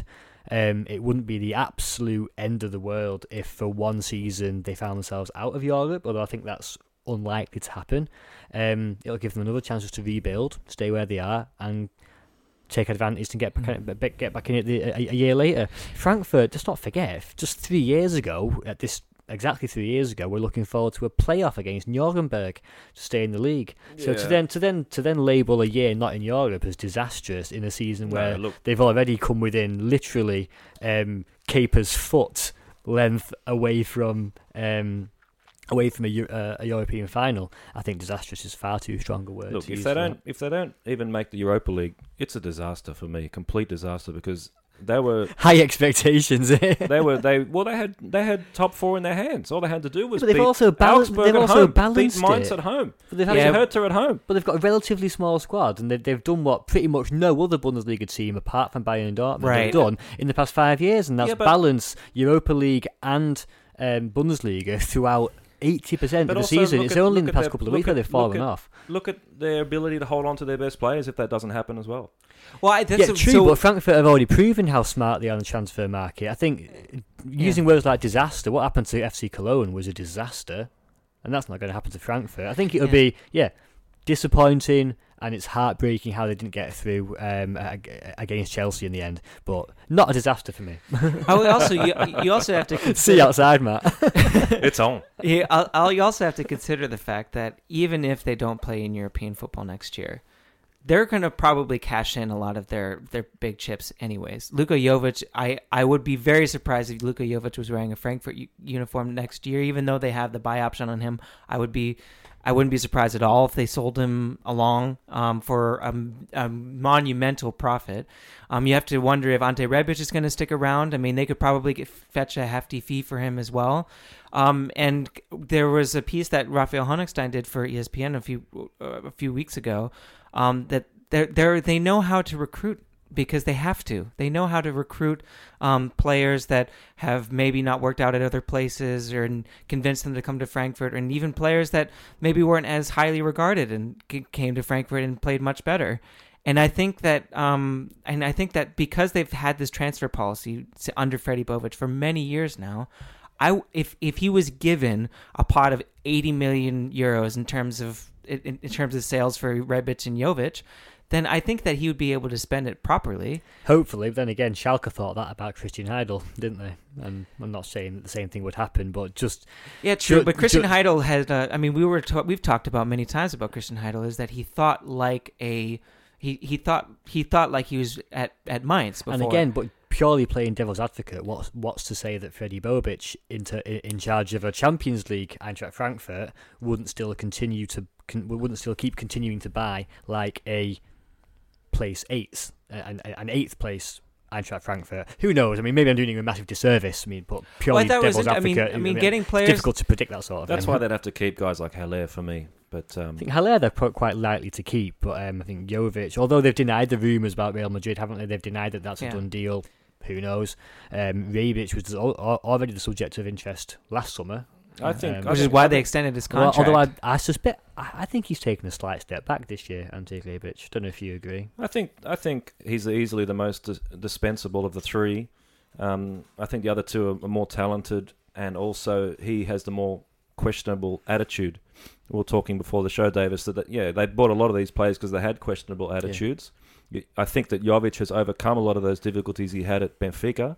Um, it wouldn't be the absolute end of the world if for one season they found themselves out of Europe, although I think that's unlikely to happen. Um, it'll give them another chance just to rebuild, stay where they are, and take advantage and get back, get back in it a, a year later. Frankfurt, let's not forget, just three years ago, at this exactly three years ago, we're looking forward to a playoff against Nuremberg to stay in the league. So Yeah. to then to then to then label a year not in Europe as disastrous in a season where No, look, they've already come within literally um, Caper's foot length away from um, away from a, Eu- uh, a European final, I think disastrous is far too strong a word. look, to if use they for don't, that. if they don't even make the Europa League, it's a disaster for me, complete disaster, because they were, High expectations. they were, they well, they had, they had top four in their hands. All they had to do was But they've beat also bal- Augsburg they've at also home, beat balanced Mainz it. at home, But they've beat Yeah. Hertha at home. But they've got a relatively small squad, and they've, they've done what pretty much no other Bundesliga team, apart from Bayern and Dortmund, Right. have done in the past five years, and that's Yeah, but- balance Europa League and um, Bundesliga throughout eighty percent But of the also season. look It's at- only in look the at past their- couple of look weeks where at- they've look fallen at- off. Look at their ability to hold on to their best players if that doesn't happen as well. Well, I, that's Yeah, a- true, so, but Frankfurt have already proven how smart they are on the transfer market. I think uh, using words like disaster, what happened to F C Cologne was a disaster, and that's not going to happen to Frankfurt. I think it'll Yeah. be, yeah, disappointing, and it's heartbreaking how they didn't get through um, ag- against Chelsea in the end, but not a disaster for me. I would also you, you also have to See consider, you outside, Matt. It's on. Yeah, I'll, I'll, you also have to consider the fact that even if they don't play in European football next year, they're going to probably cash in a lot of their, their big chips anyways. Luka Jovic, I, I would be very surprised if Luka Jovic was wearing a Frankfurt u- uniform next year, even though they have the buy option on him. I would be, I wouldn't be surprised at all if they sold him along um, for a, a monumental profit. Um, you have to wonder if Ante Rebic is going to stick around. I mean, they could probably get, fetch a hefty fee for him as well. Um, and there was a piece that Raphael Honigstein did for E S P N a few uh, a few weeks ago um, that they they they know how to recruit because they have to. They know how to recruit um, players that have maybe not worked out at other places, or and convince them to come to Frankfurt, and even players that maybe weren't as highly regarded and c- came to Frankfurt and played much better. And I think that, um, and I think that because they've had this transfer policy under Fredi Bobic for many years now, I if if he was given a pot of eighty million euros in terms of in, in terms of sales for Rebic and Jovic, then I think that he would be able to spend it properly. Hopefully, but then again, Schalke thought that about Christian Heidel, didn't they? And I'm not saying that the same thing would happen, but just Yeah, true. Ju- but Christian ju- Heidel had. Uh, I mean, we were ta- we've talked about many times about Christian Heidel is that he thought like a he, he thought he thought like he was at at Mainz before. and again, but purely playing devil's advocate, what's what's to say that Fredi Bobic, into in charge of a Champions League Eintracht Frankfurt, wouldn't still continue to con, wouldn't still keep continuing to buy like a place eighth, an, an eighth place Eintracht Frankfurt. Who knows? I mean, maybe I'm doing him a massive disservice. I mean, but purely Well, I thought it was devil's int- I mean, advocate. I mean, getting players. it's difficult to predict that sort of That's thing. why they'd have to keep guys like Haller for me. But um, I think Haller they're pro- quite likely to keep, but um, I think Jovic, although they've denied the rumours about Real Madrid, haven't they? They've denied that that's Yeah. a done deal. Who knows? Um, Rebic was al- al- already the subject of interest last summer. I think, Um, I which is think- why I they think- extended his Well, contract. although I, I suspect, I, I think he's taken a slight step back this year, Ante Rebic. Don't know if you agree. I think I think he's easily the most dis- dispensable of the three. Um, I think the other two are, are more talented, and also he has the more questionable attitude. We were talking before the show, Davis, that, that yeah, they bought a lot of these players because they had questionable attitudes. Y- I think that Jovic has overcome a lot of those difficulties he had at Benfica.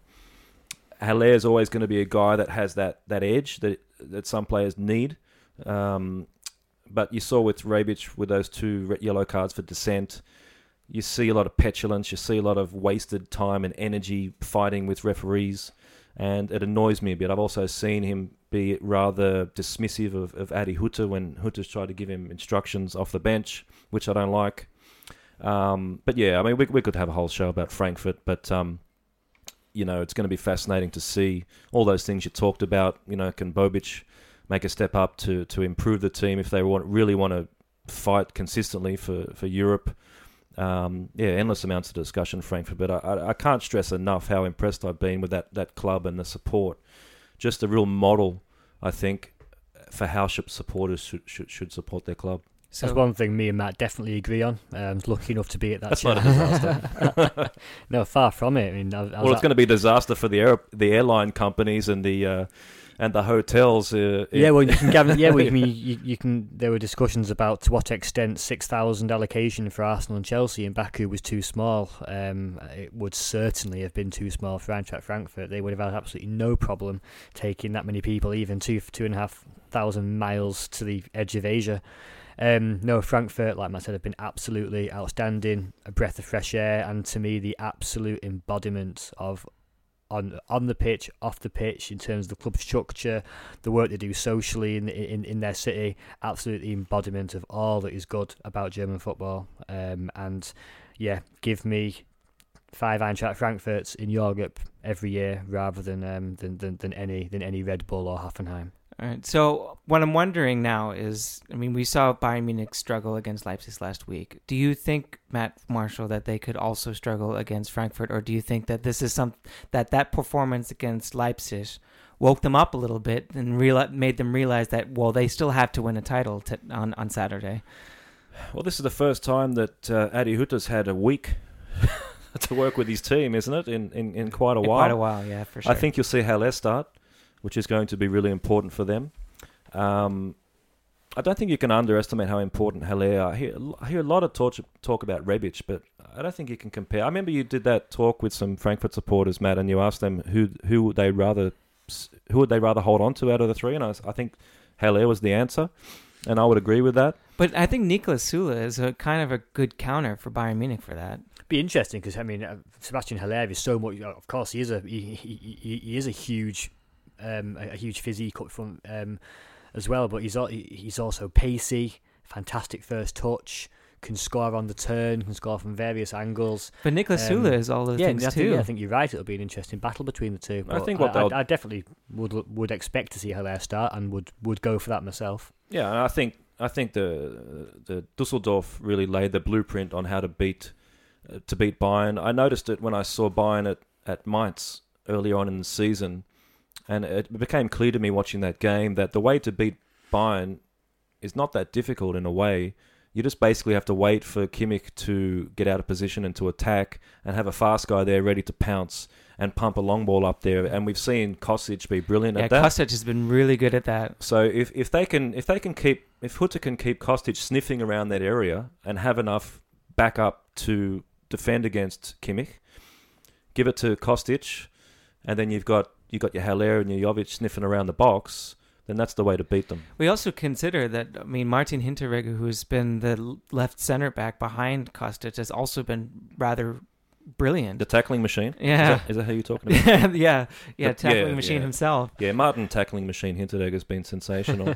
Haller is always going to be a guy that has that, that edge that that some players need. Um, but you saw with Rebic with those two red, yellow cards for dissent, you see a lot of petulance, you see a lot of wasted time and energy fighting with referees, and it annoys me a bit. I've also seen him be rather dismissive of, of Adi Hutter when Hutter's tried to give him instructions off the bench, which I don't like. Um, but yeah, I mean, we, we could have a whole show about Frankfurt, but um, you know, it's going to be fascinating to see all those things you talked about. You know, can Bobic make a step up to, to improve the team if they want really want to fight consistently for, for Europe? Um, yeah, endless amounts of discussion, Frankfurt, but I, I, I can't stress enough how impressed I've been with that, that club and the support. Just a real model, I think, for how supporters should, should should support their club. So That's one thing me and Matt definitely agree on. Um, I was lucky enough to be at that. That's show. not a disaster. No, far from it. I mean, I, I was Well, it's at- going to be a disaster for the air, the airline companies and the uh, and the hotels. Uh, Yeah, well, you can guarantee, yeah, well, you, can- you, you can. There were discussions about to what extent six thousand allocation for Arsenal and Chelsea in Baku was too small. Um, it would certainly have been too small for Eintracht Frankfurt. They would have had absolutely no problem taking that many people, even two two and a half thousand miles to the edge of Asia. Um, no, Frankfurt, like Matt said, have been absolutely outstanding, a breath of fresh air, and to me, the absolute embodiment of on on the pitch, off the pitch, in terms of the club structure, the work they do socially in in, in their city, absolutely embodiment of all that is good about German football. Um, and yeah, give me five Eintracht Frankfurts in Europe every year rather than um than, than, than any than any Red Bull or Hoffenheim. All right. So what I'm wondering now is, I mean, we saw Bayern Munich struggle against Leipzig last week. Do you think, Matt Marshall, that they could also struggle against Frankfurt, or do you think that this is some that that performance against Leipzig woke them up a little bit and real, made them realize that, well, they still have to win a title to, on on Saturday? Well, this is the first time that uh, Adi Hütter's had a week to work with his team, isn't it? In in, in quite a In while. Quite a while, yeah, for sure. I think you'll see Haller start, which is going to be really important for them. Um, I don't think you can underestimate how important Haller are. I hear, I hear a lot of talk, talk about Rebic, but I don't think you can compare. I remember you did that talk with some Frankfurt supporters, Matt, and you asked them who who would they rather who would they rather hold on to out of the three, and I, was, I think Haller was the answer, and I would agree with that. But I think Niklas Süle is a kind of a good counter for Bayern Munich for that. Be interesting because I mean uh, Sebastian Haller is so much. Of course, he is a he he, he, he is a huge um, a, a huge physique up front um, as well. But he's al- he's also pacey, fantastic first touch, can score on the turn, can score from various angles. But Niklas Um, Süle is all those Yeah, things I think, too. yeah, I think you're right. It'll be an interesting battle between the two. I But think what I, they'll- I, I definitely would would expect to see Haller start and would, would go for that myself. Yeah, and I think I think the the Dusseldorf really laid the blueprint on how to beat uh, to beat Bayern. I noticed it when I saw Bayern at, at Mainz earlier on in the season, and it became clear to me watching that game that the way to beat Bayern is not that difficult in a way. You just basically have to wait for Kimmich to get out of position and to attack, and have a fast guy there ready to pounce and pump a long ball up there. And we've seen Kostic be brilliant yeah, at that. Kostic has been really good at that. So if, if they can if they can keep if Hutter can keep Kostic sniffing around that area and have enough backup to defend against Kimmich, give it to Kostic, and then you've got you got your Haller and your Jovic sniffing around the box, then that's the way to beat them. We also consider that, I mean, Martin Hinteregger, who's been the l- left center back behind Kostic, has also been rather brilliant. The tackling machine. Yeah. Is that, is that how you're talking about? yeah, yeah, The- tackling yeah, machine yeah. himself. Yeah, Martin tackling machine Hinteregger has been sensational.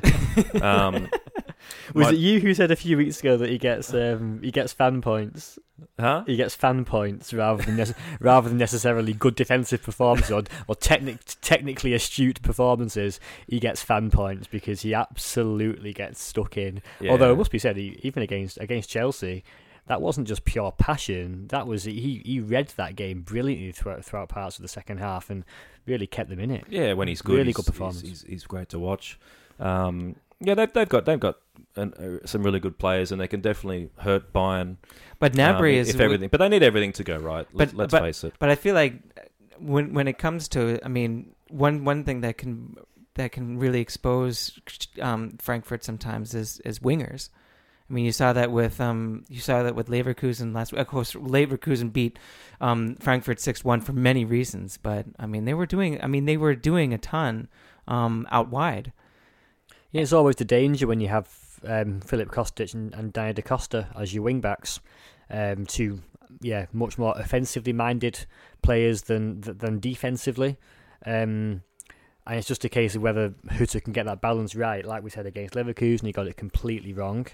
um, Was my- it you who said a few weeks ago that he gets um, he gets fan points? huh? He gets fan points rather than nece- rather than necessarily good defensive performances or, or technic- technically astute performances. He gets fan points because he absolutely gets stuck in. Yeah. Although it must be said, he, even against against Chelsea, that wasn't just pure passion. That was he he read that game brilliantly throughout, throughout parts of the second half and really kept them in it. Yeah, when he's good, Really he's, good performance. He's, he's, he's great to watch. Um, yeah, they've they've got they've got an, uh, some really good players, and they can definitely hurt Bayern. But Gnabry um, is if everything, but they need everything to go right. Let, But- let's but- face it. But I feel like when when it comes to, I mean, one one thing that can that can really expose um, Frankfurt sometimes is is wingers. I mean, you saw that with um, you saw that with Leverkusen last week. Of course, Leverkusen beat um, Frankfurt six one for many reasons, but I mean, they were doing. I mean, they were doing a ton um, out wide. Yeah, it's always the danger when you have um, Philip Kostic and, and Dani da Costa as your wing backs, um, two yeah much more offensively minded players than than defensively, um, and it's just a case of whether Hutter can get that balance right. Like we said against Leverkusen, he got it completely wrong.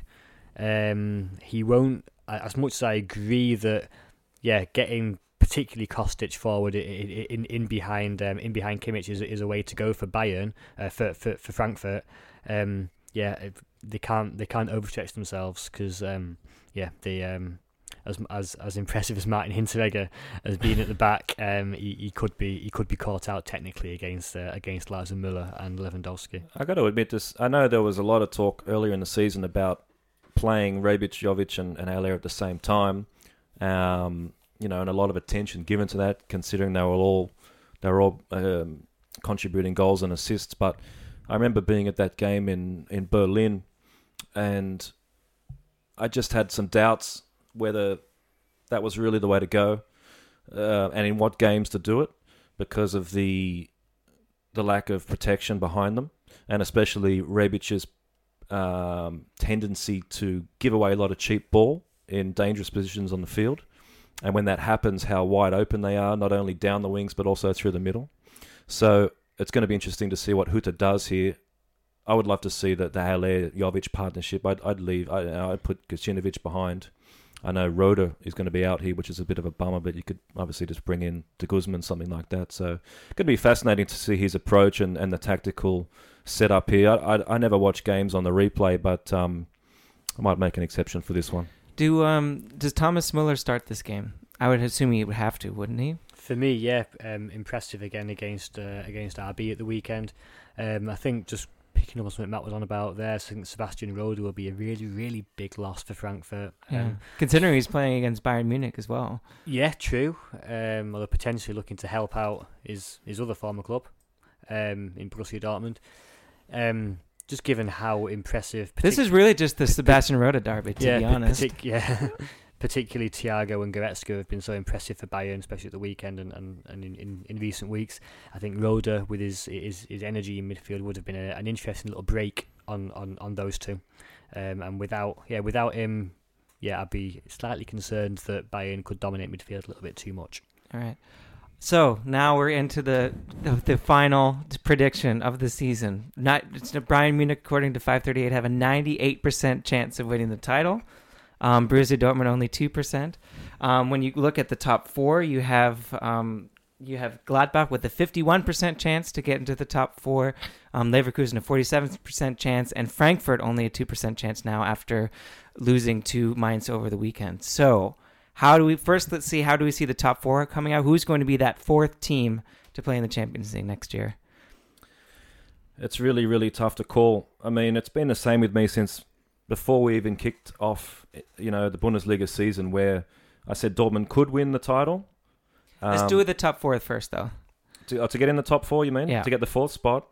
Um, he won't. As much as I agree that yeah, getting particularly Kostic forward in in, in behind um, in behind Kimmich is is a way to go for Bayern uh, for, for for Frankfurt. Um, yeah, they can't they can't overstretch themselves because um, yeah, they um, as as as impressive as Martin Hinteregger has been at the back, um, he, he could be he could be caught out technically against uh, against Lars Müller and Lewandowski. I got to admit this. I know there was a lot of talk earlier in the season about playing Rebic, Jovic, and, and Haller at the same time. Um, you know, and a lot of attention given to that, considering they were all they were all um, contributing goals and assists. But I remember being at that game in, in Berlin, and I just had some doubts whether that was really the way to go, uh, and in what games to do it, because of the the lack of protection behind them, and especially Rebic's um, tendency to give away a lot of cheap ball in dangerous positions on the field. And when that happens, how wide open they are, not only down the wings, but also through the middle. So it's going to be interesting to see what Huta does here. I would love to see that the Haller-Jovic partnership. I'd, I'd leave. I, I'd put Gacinovic behind. I know Roda is going to be out here, which is a bit of a bummer, but you could obviously just bring in De Guzman, something like that. So it's going to be fascinating to see his approach and, and the tactical setup here. I, I, I never watch games on the replay, but um, I might make an exception for this one. Do um does Thomas Muller start this game? I would assume he would have to, wouldn't he? For me, yeah, um, impressive again against uh, against R B at the weekend. Um, I think just picking up on something Matt was on about there, I think Sebastian Roda will be a really, really big loss for Frankfurt. Yeah. Um, Considering he's playing against Bayern Munich as well. Yeah, true. Um, although potentially looking to help out his his other former club, um, in Borussia Dortmund. Um, just given how impressive. This is really just the Sebastian Roda derby, to yeah, be honest. Partic- yeah, particularly Thiago and Goretzka have been so impressive for Bayern, especially at the weekend and, and, and in, in, in recent weeks. I think Roda, with his his, his energy in midfield, would have been a, an interesting little break on, on, on those two. Um, and without yeah without him, yeah, I'd be slightly concerned that Bayern could dominate midfield a little bit too much. All right. So now we're into the the, the final prediction of the season. Not it's Bayern Munich, according to five thirty-eight, have a ninety-eight percent chance of winning the title. Um, Borussia Dortmund only two percent. Um, when you look at the top four, you have um, you have Gladbach with a fifty-one percent chance to get into the top four. Um, Leverkusen a forty-seven percent chance, and Frankfurt only a two percent chance now after losing to Mainz over the weekend. So. How do we first? Let's see. How do we see the top four coming out? Who's going to be that fourth team to play in the Champions League next year? It's really, really tough to call. I mean, it's been the same with me since before we even kicked off, you know, the Bundesliga season, where I said Dortmund could win the title. Um, Let's do the top four first, though. To, oh, to get in the top four, you mean? Yeah. To get the fourth spot.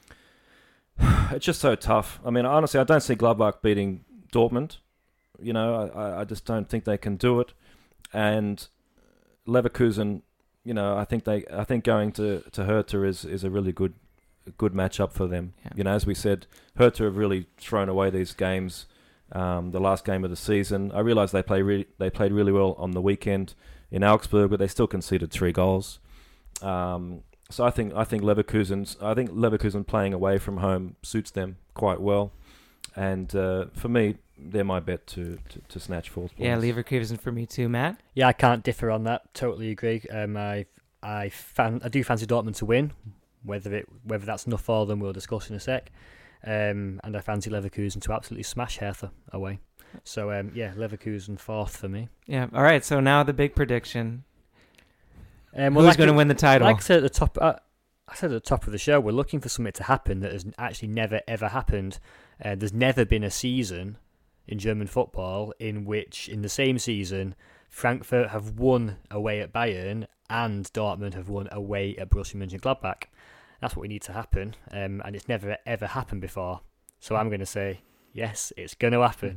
It's just so tough. I mean, honestly, I don't see Gladbach beating Dortmund. You know, I, I just don't think they can do it. And Leverkusen, you know, I think they, I think going to, to Hertha is, is a really good, good matchup for them. Yeah. You know, as we said, Hertha have really thrown away these games. Um, the last game of the season, I realise they play re- they played really well on the weekend in Augsburg, but they still conceded three goals. Um, so I think I think Leverkusen's, I think Leverkusen playing away from home suits them quite well. And uh, for me, they're my bet to, to, to snatch fourth place. Yeah, Leverkusen for me too, Matt. Yeah, I can't differ on that. Totally agree. Um, I I fan I do fancy Dortmund to win. Whether it whether that's enough for them, we'll discuss in a sec. Um, and I fancy Leverkusen to absolutely smash Hertha away. So um, yeah, Leverkusen fourth for me. Yeah. All right. So now the big prediction. Um, well, Who's like going to it- win the title? Like I said at the top, uh, I said at the top of the show, we're looking for something to happen that has actually never ever happened. Uh, there's never been a season in German football in which, in the same season, Frankfurt have won away at Bayern and Dortmund have won away at Borussia Mönchengladbach. That's what we need to happen, um, and it's never ever happened before. So I'm going to say, yes, it's going to happen.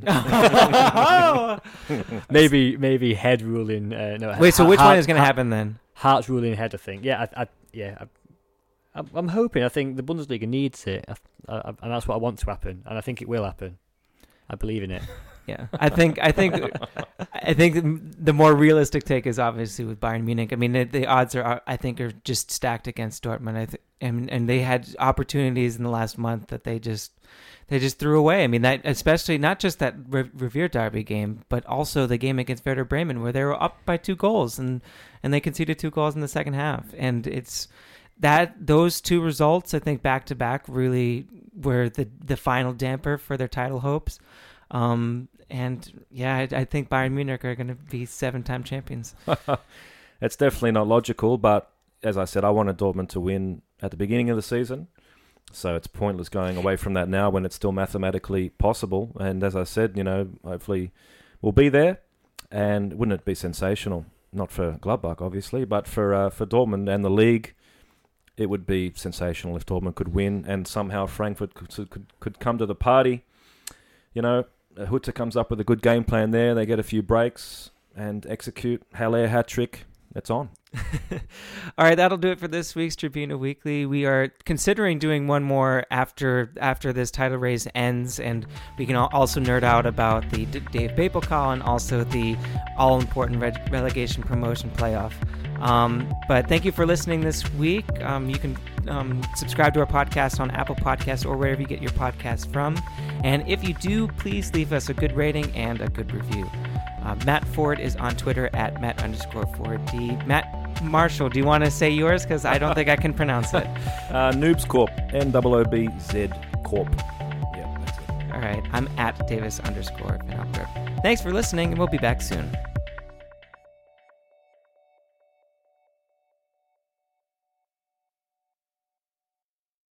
Oh! maybe maybe head ruling. Uh, no, Wait. So ha- which ha- one is going to ha- happen then? Hearts ruling head, I think. Yeah, I, I, yeah. I, I'm- I'm hoping. I think the Bundesliga needs it, I, I, and that's what I want to happen, and I think it will happen. I believe in it. Yeah, I think I think I think the more realistic take is obviously with Bayern Munich. I mean, the, the odds are I think are just stacked against Dortmund. I th- and and they had opportunities in the last month that they just they just threw away. I mean, that especially not just that Re- Revier Derby game, but also the game against Werder Bremen where they were up by two goals and and they conceded two goals in the second half. And it's that those two results, I think, back to back, really were the the final damper for their title hopes. Um, and yeah, I, I think Bayern Munich are going to be seven-time champions. It's definitely not logical, but as I said, I wanted Dortmund to win at the beginning of the season. So it's pointless going away from that now when it's still mathematically possible. And as I said, you know, hopefully we'll be there. And wouldn't it be sensational? Not for Gladbach, obviously, but for uh, for Dortmund and the league, it would be sensational if Dortmund could win and somehow Frankfurt could could, could come to the party. You know, Hutter comes up with a good game plan there. They get a few breaks and execute Haller hat trick. It's on. All right, that'll do it for this week's Tribuna Weekly. We are considering doing one more after after this title race ends, and we can also nerd out about the D- Dave Papal call and also the all-important re- relegation promotion playoff. Um, but thank you for listening this week. Um, you can um, subscribe to our podcast on Apple Podcasts or wherever you get your podcasts from. And if you do, please leave us a good rating and a good review. Uh, Matt Ford is on Twitter at Matt underscore Ford D. Matt Marshall, do you want to say yours? Because I don't think I can pronounce it. uh, Noobs Corp. N O O B Z Corp. Yeah, that's it. All right. I'm at Davis underscore Van Alper. Thanks for listening, and we'll be back soon.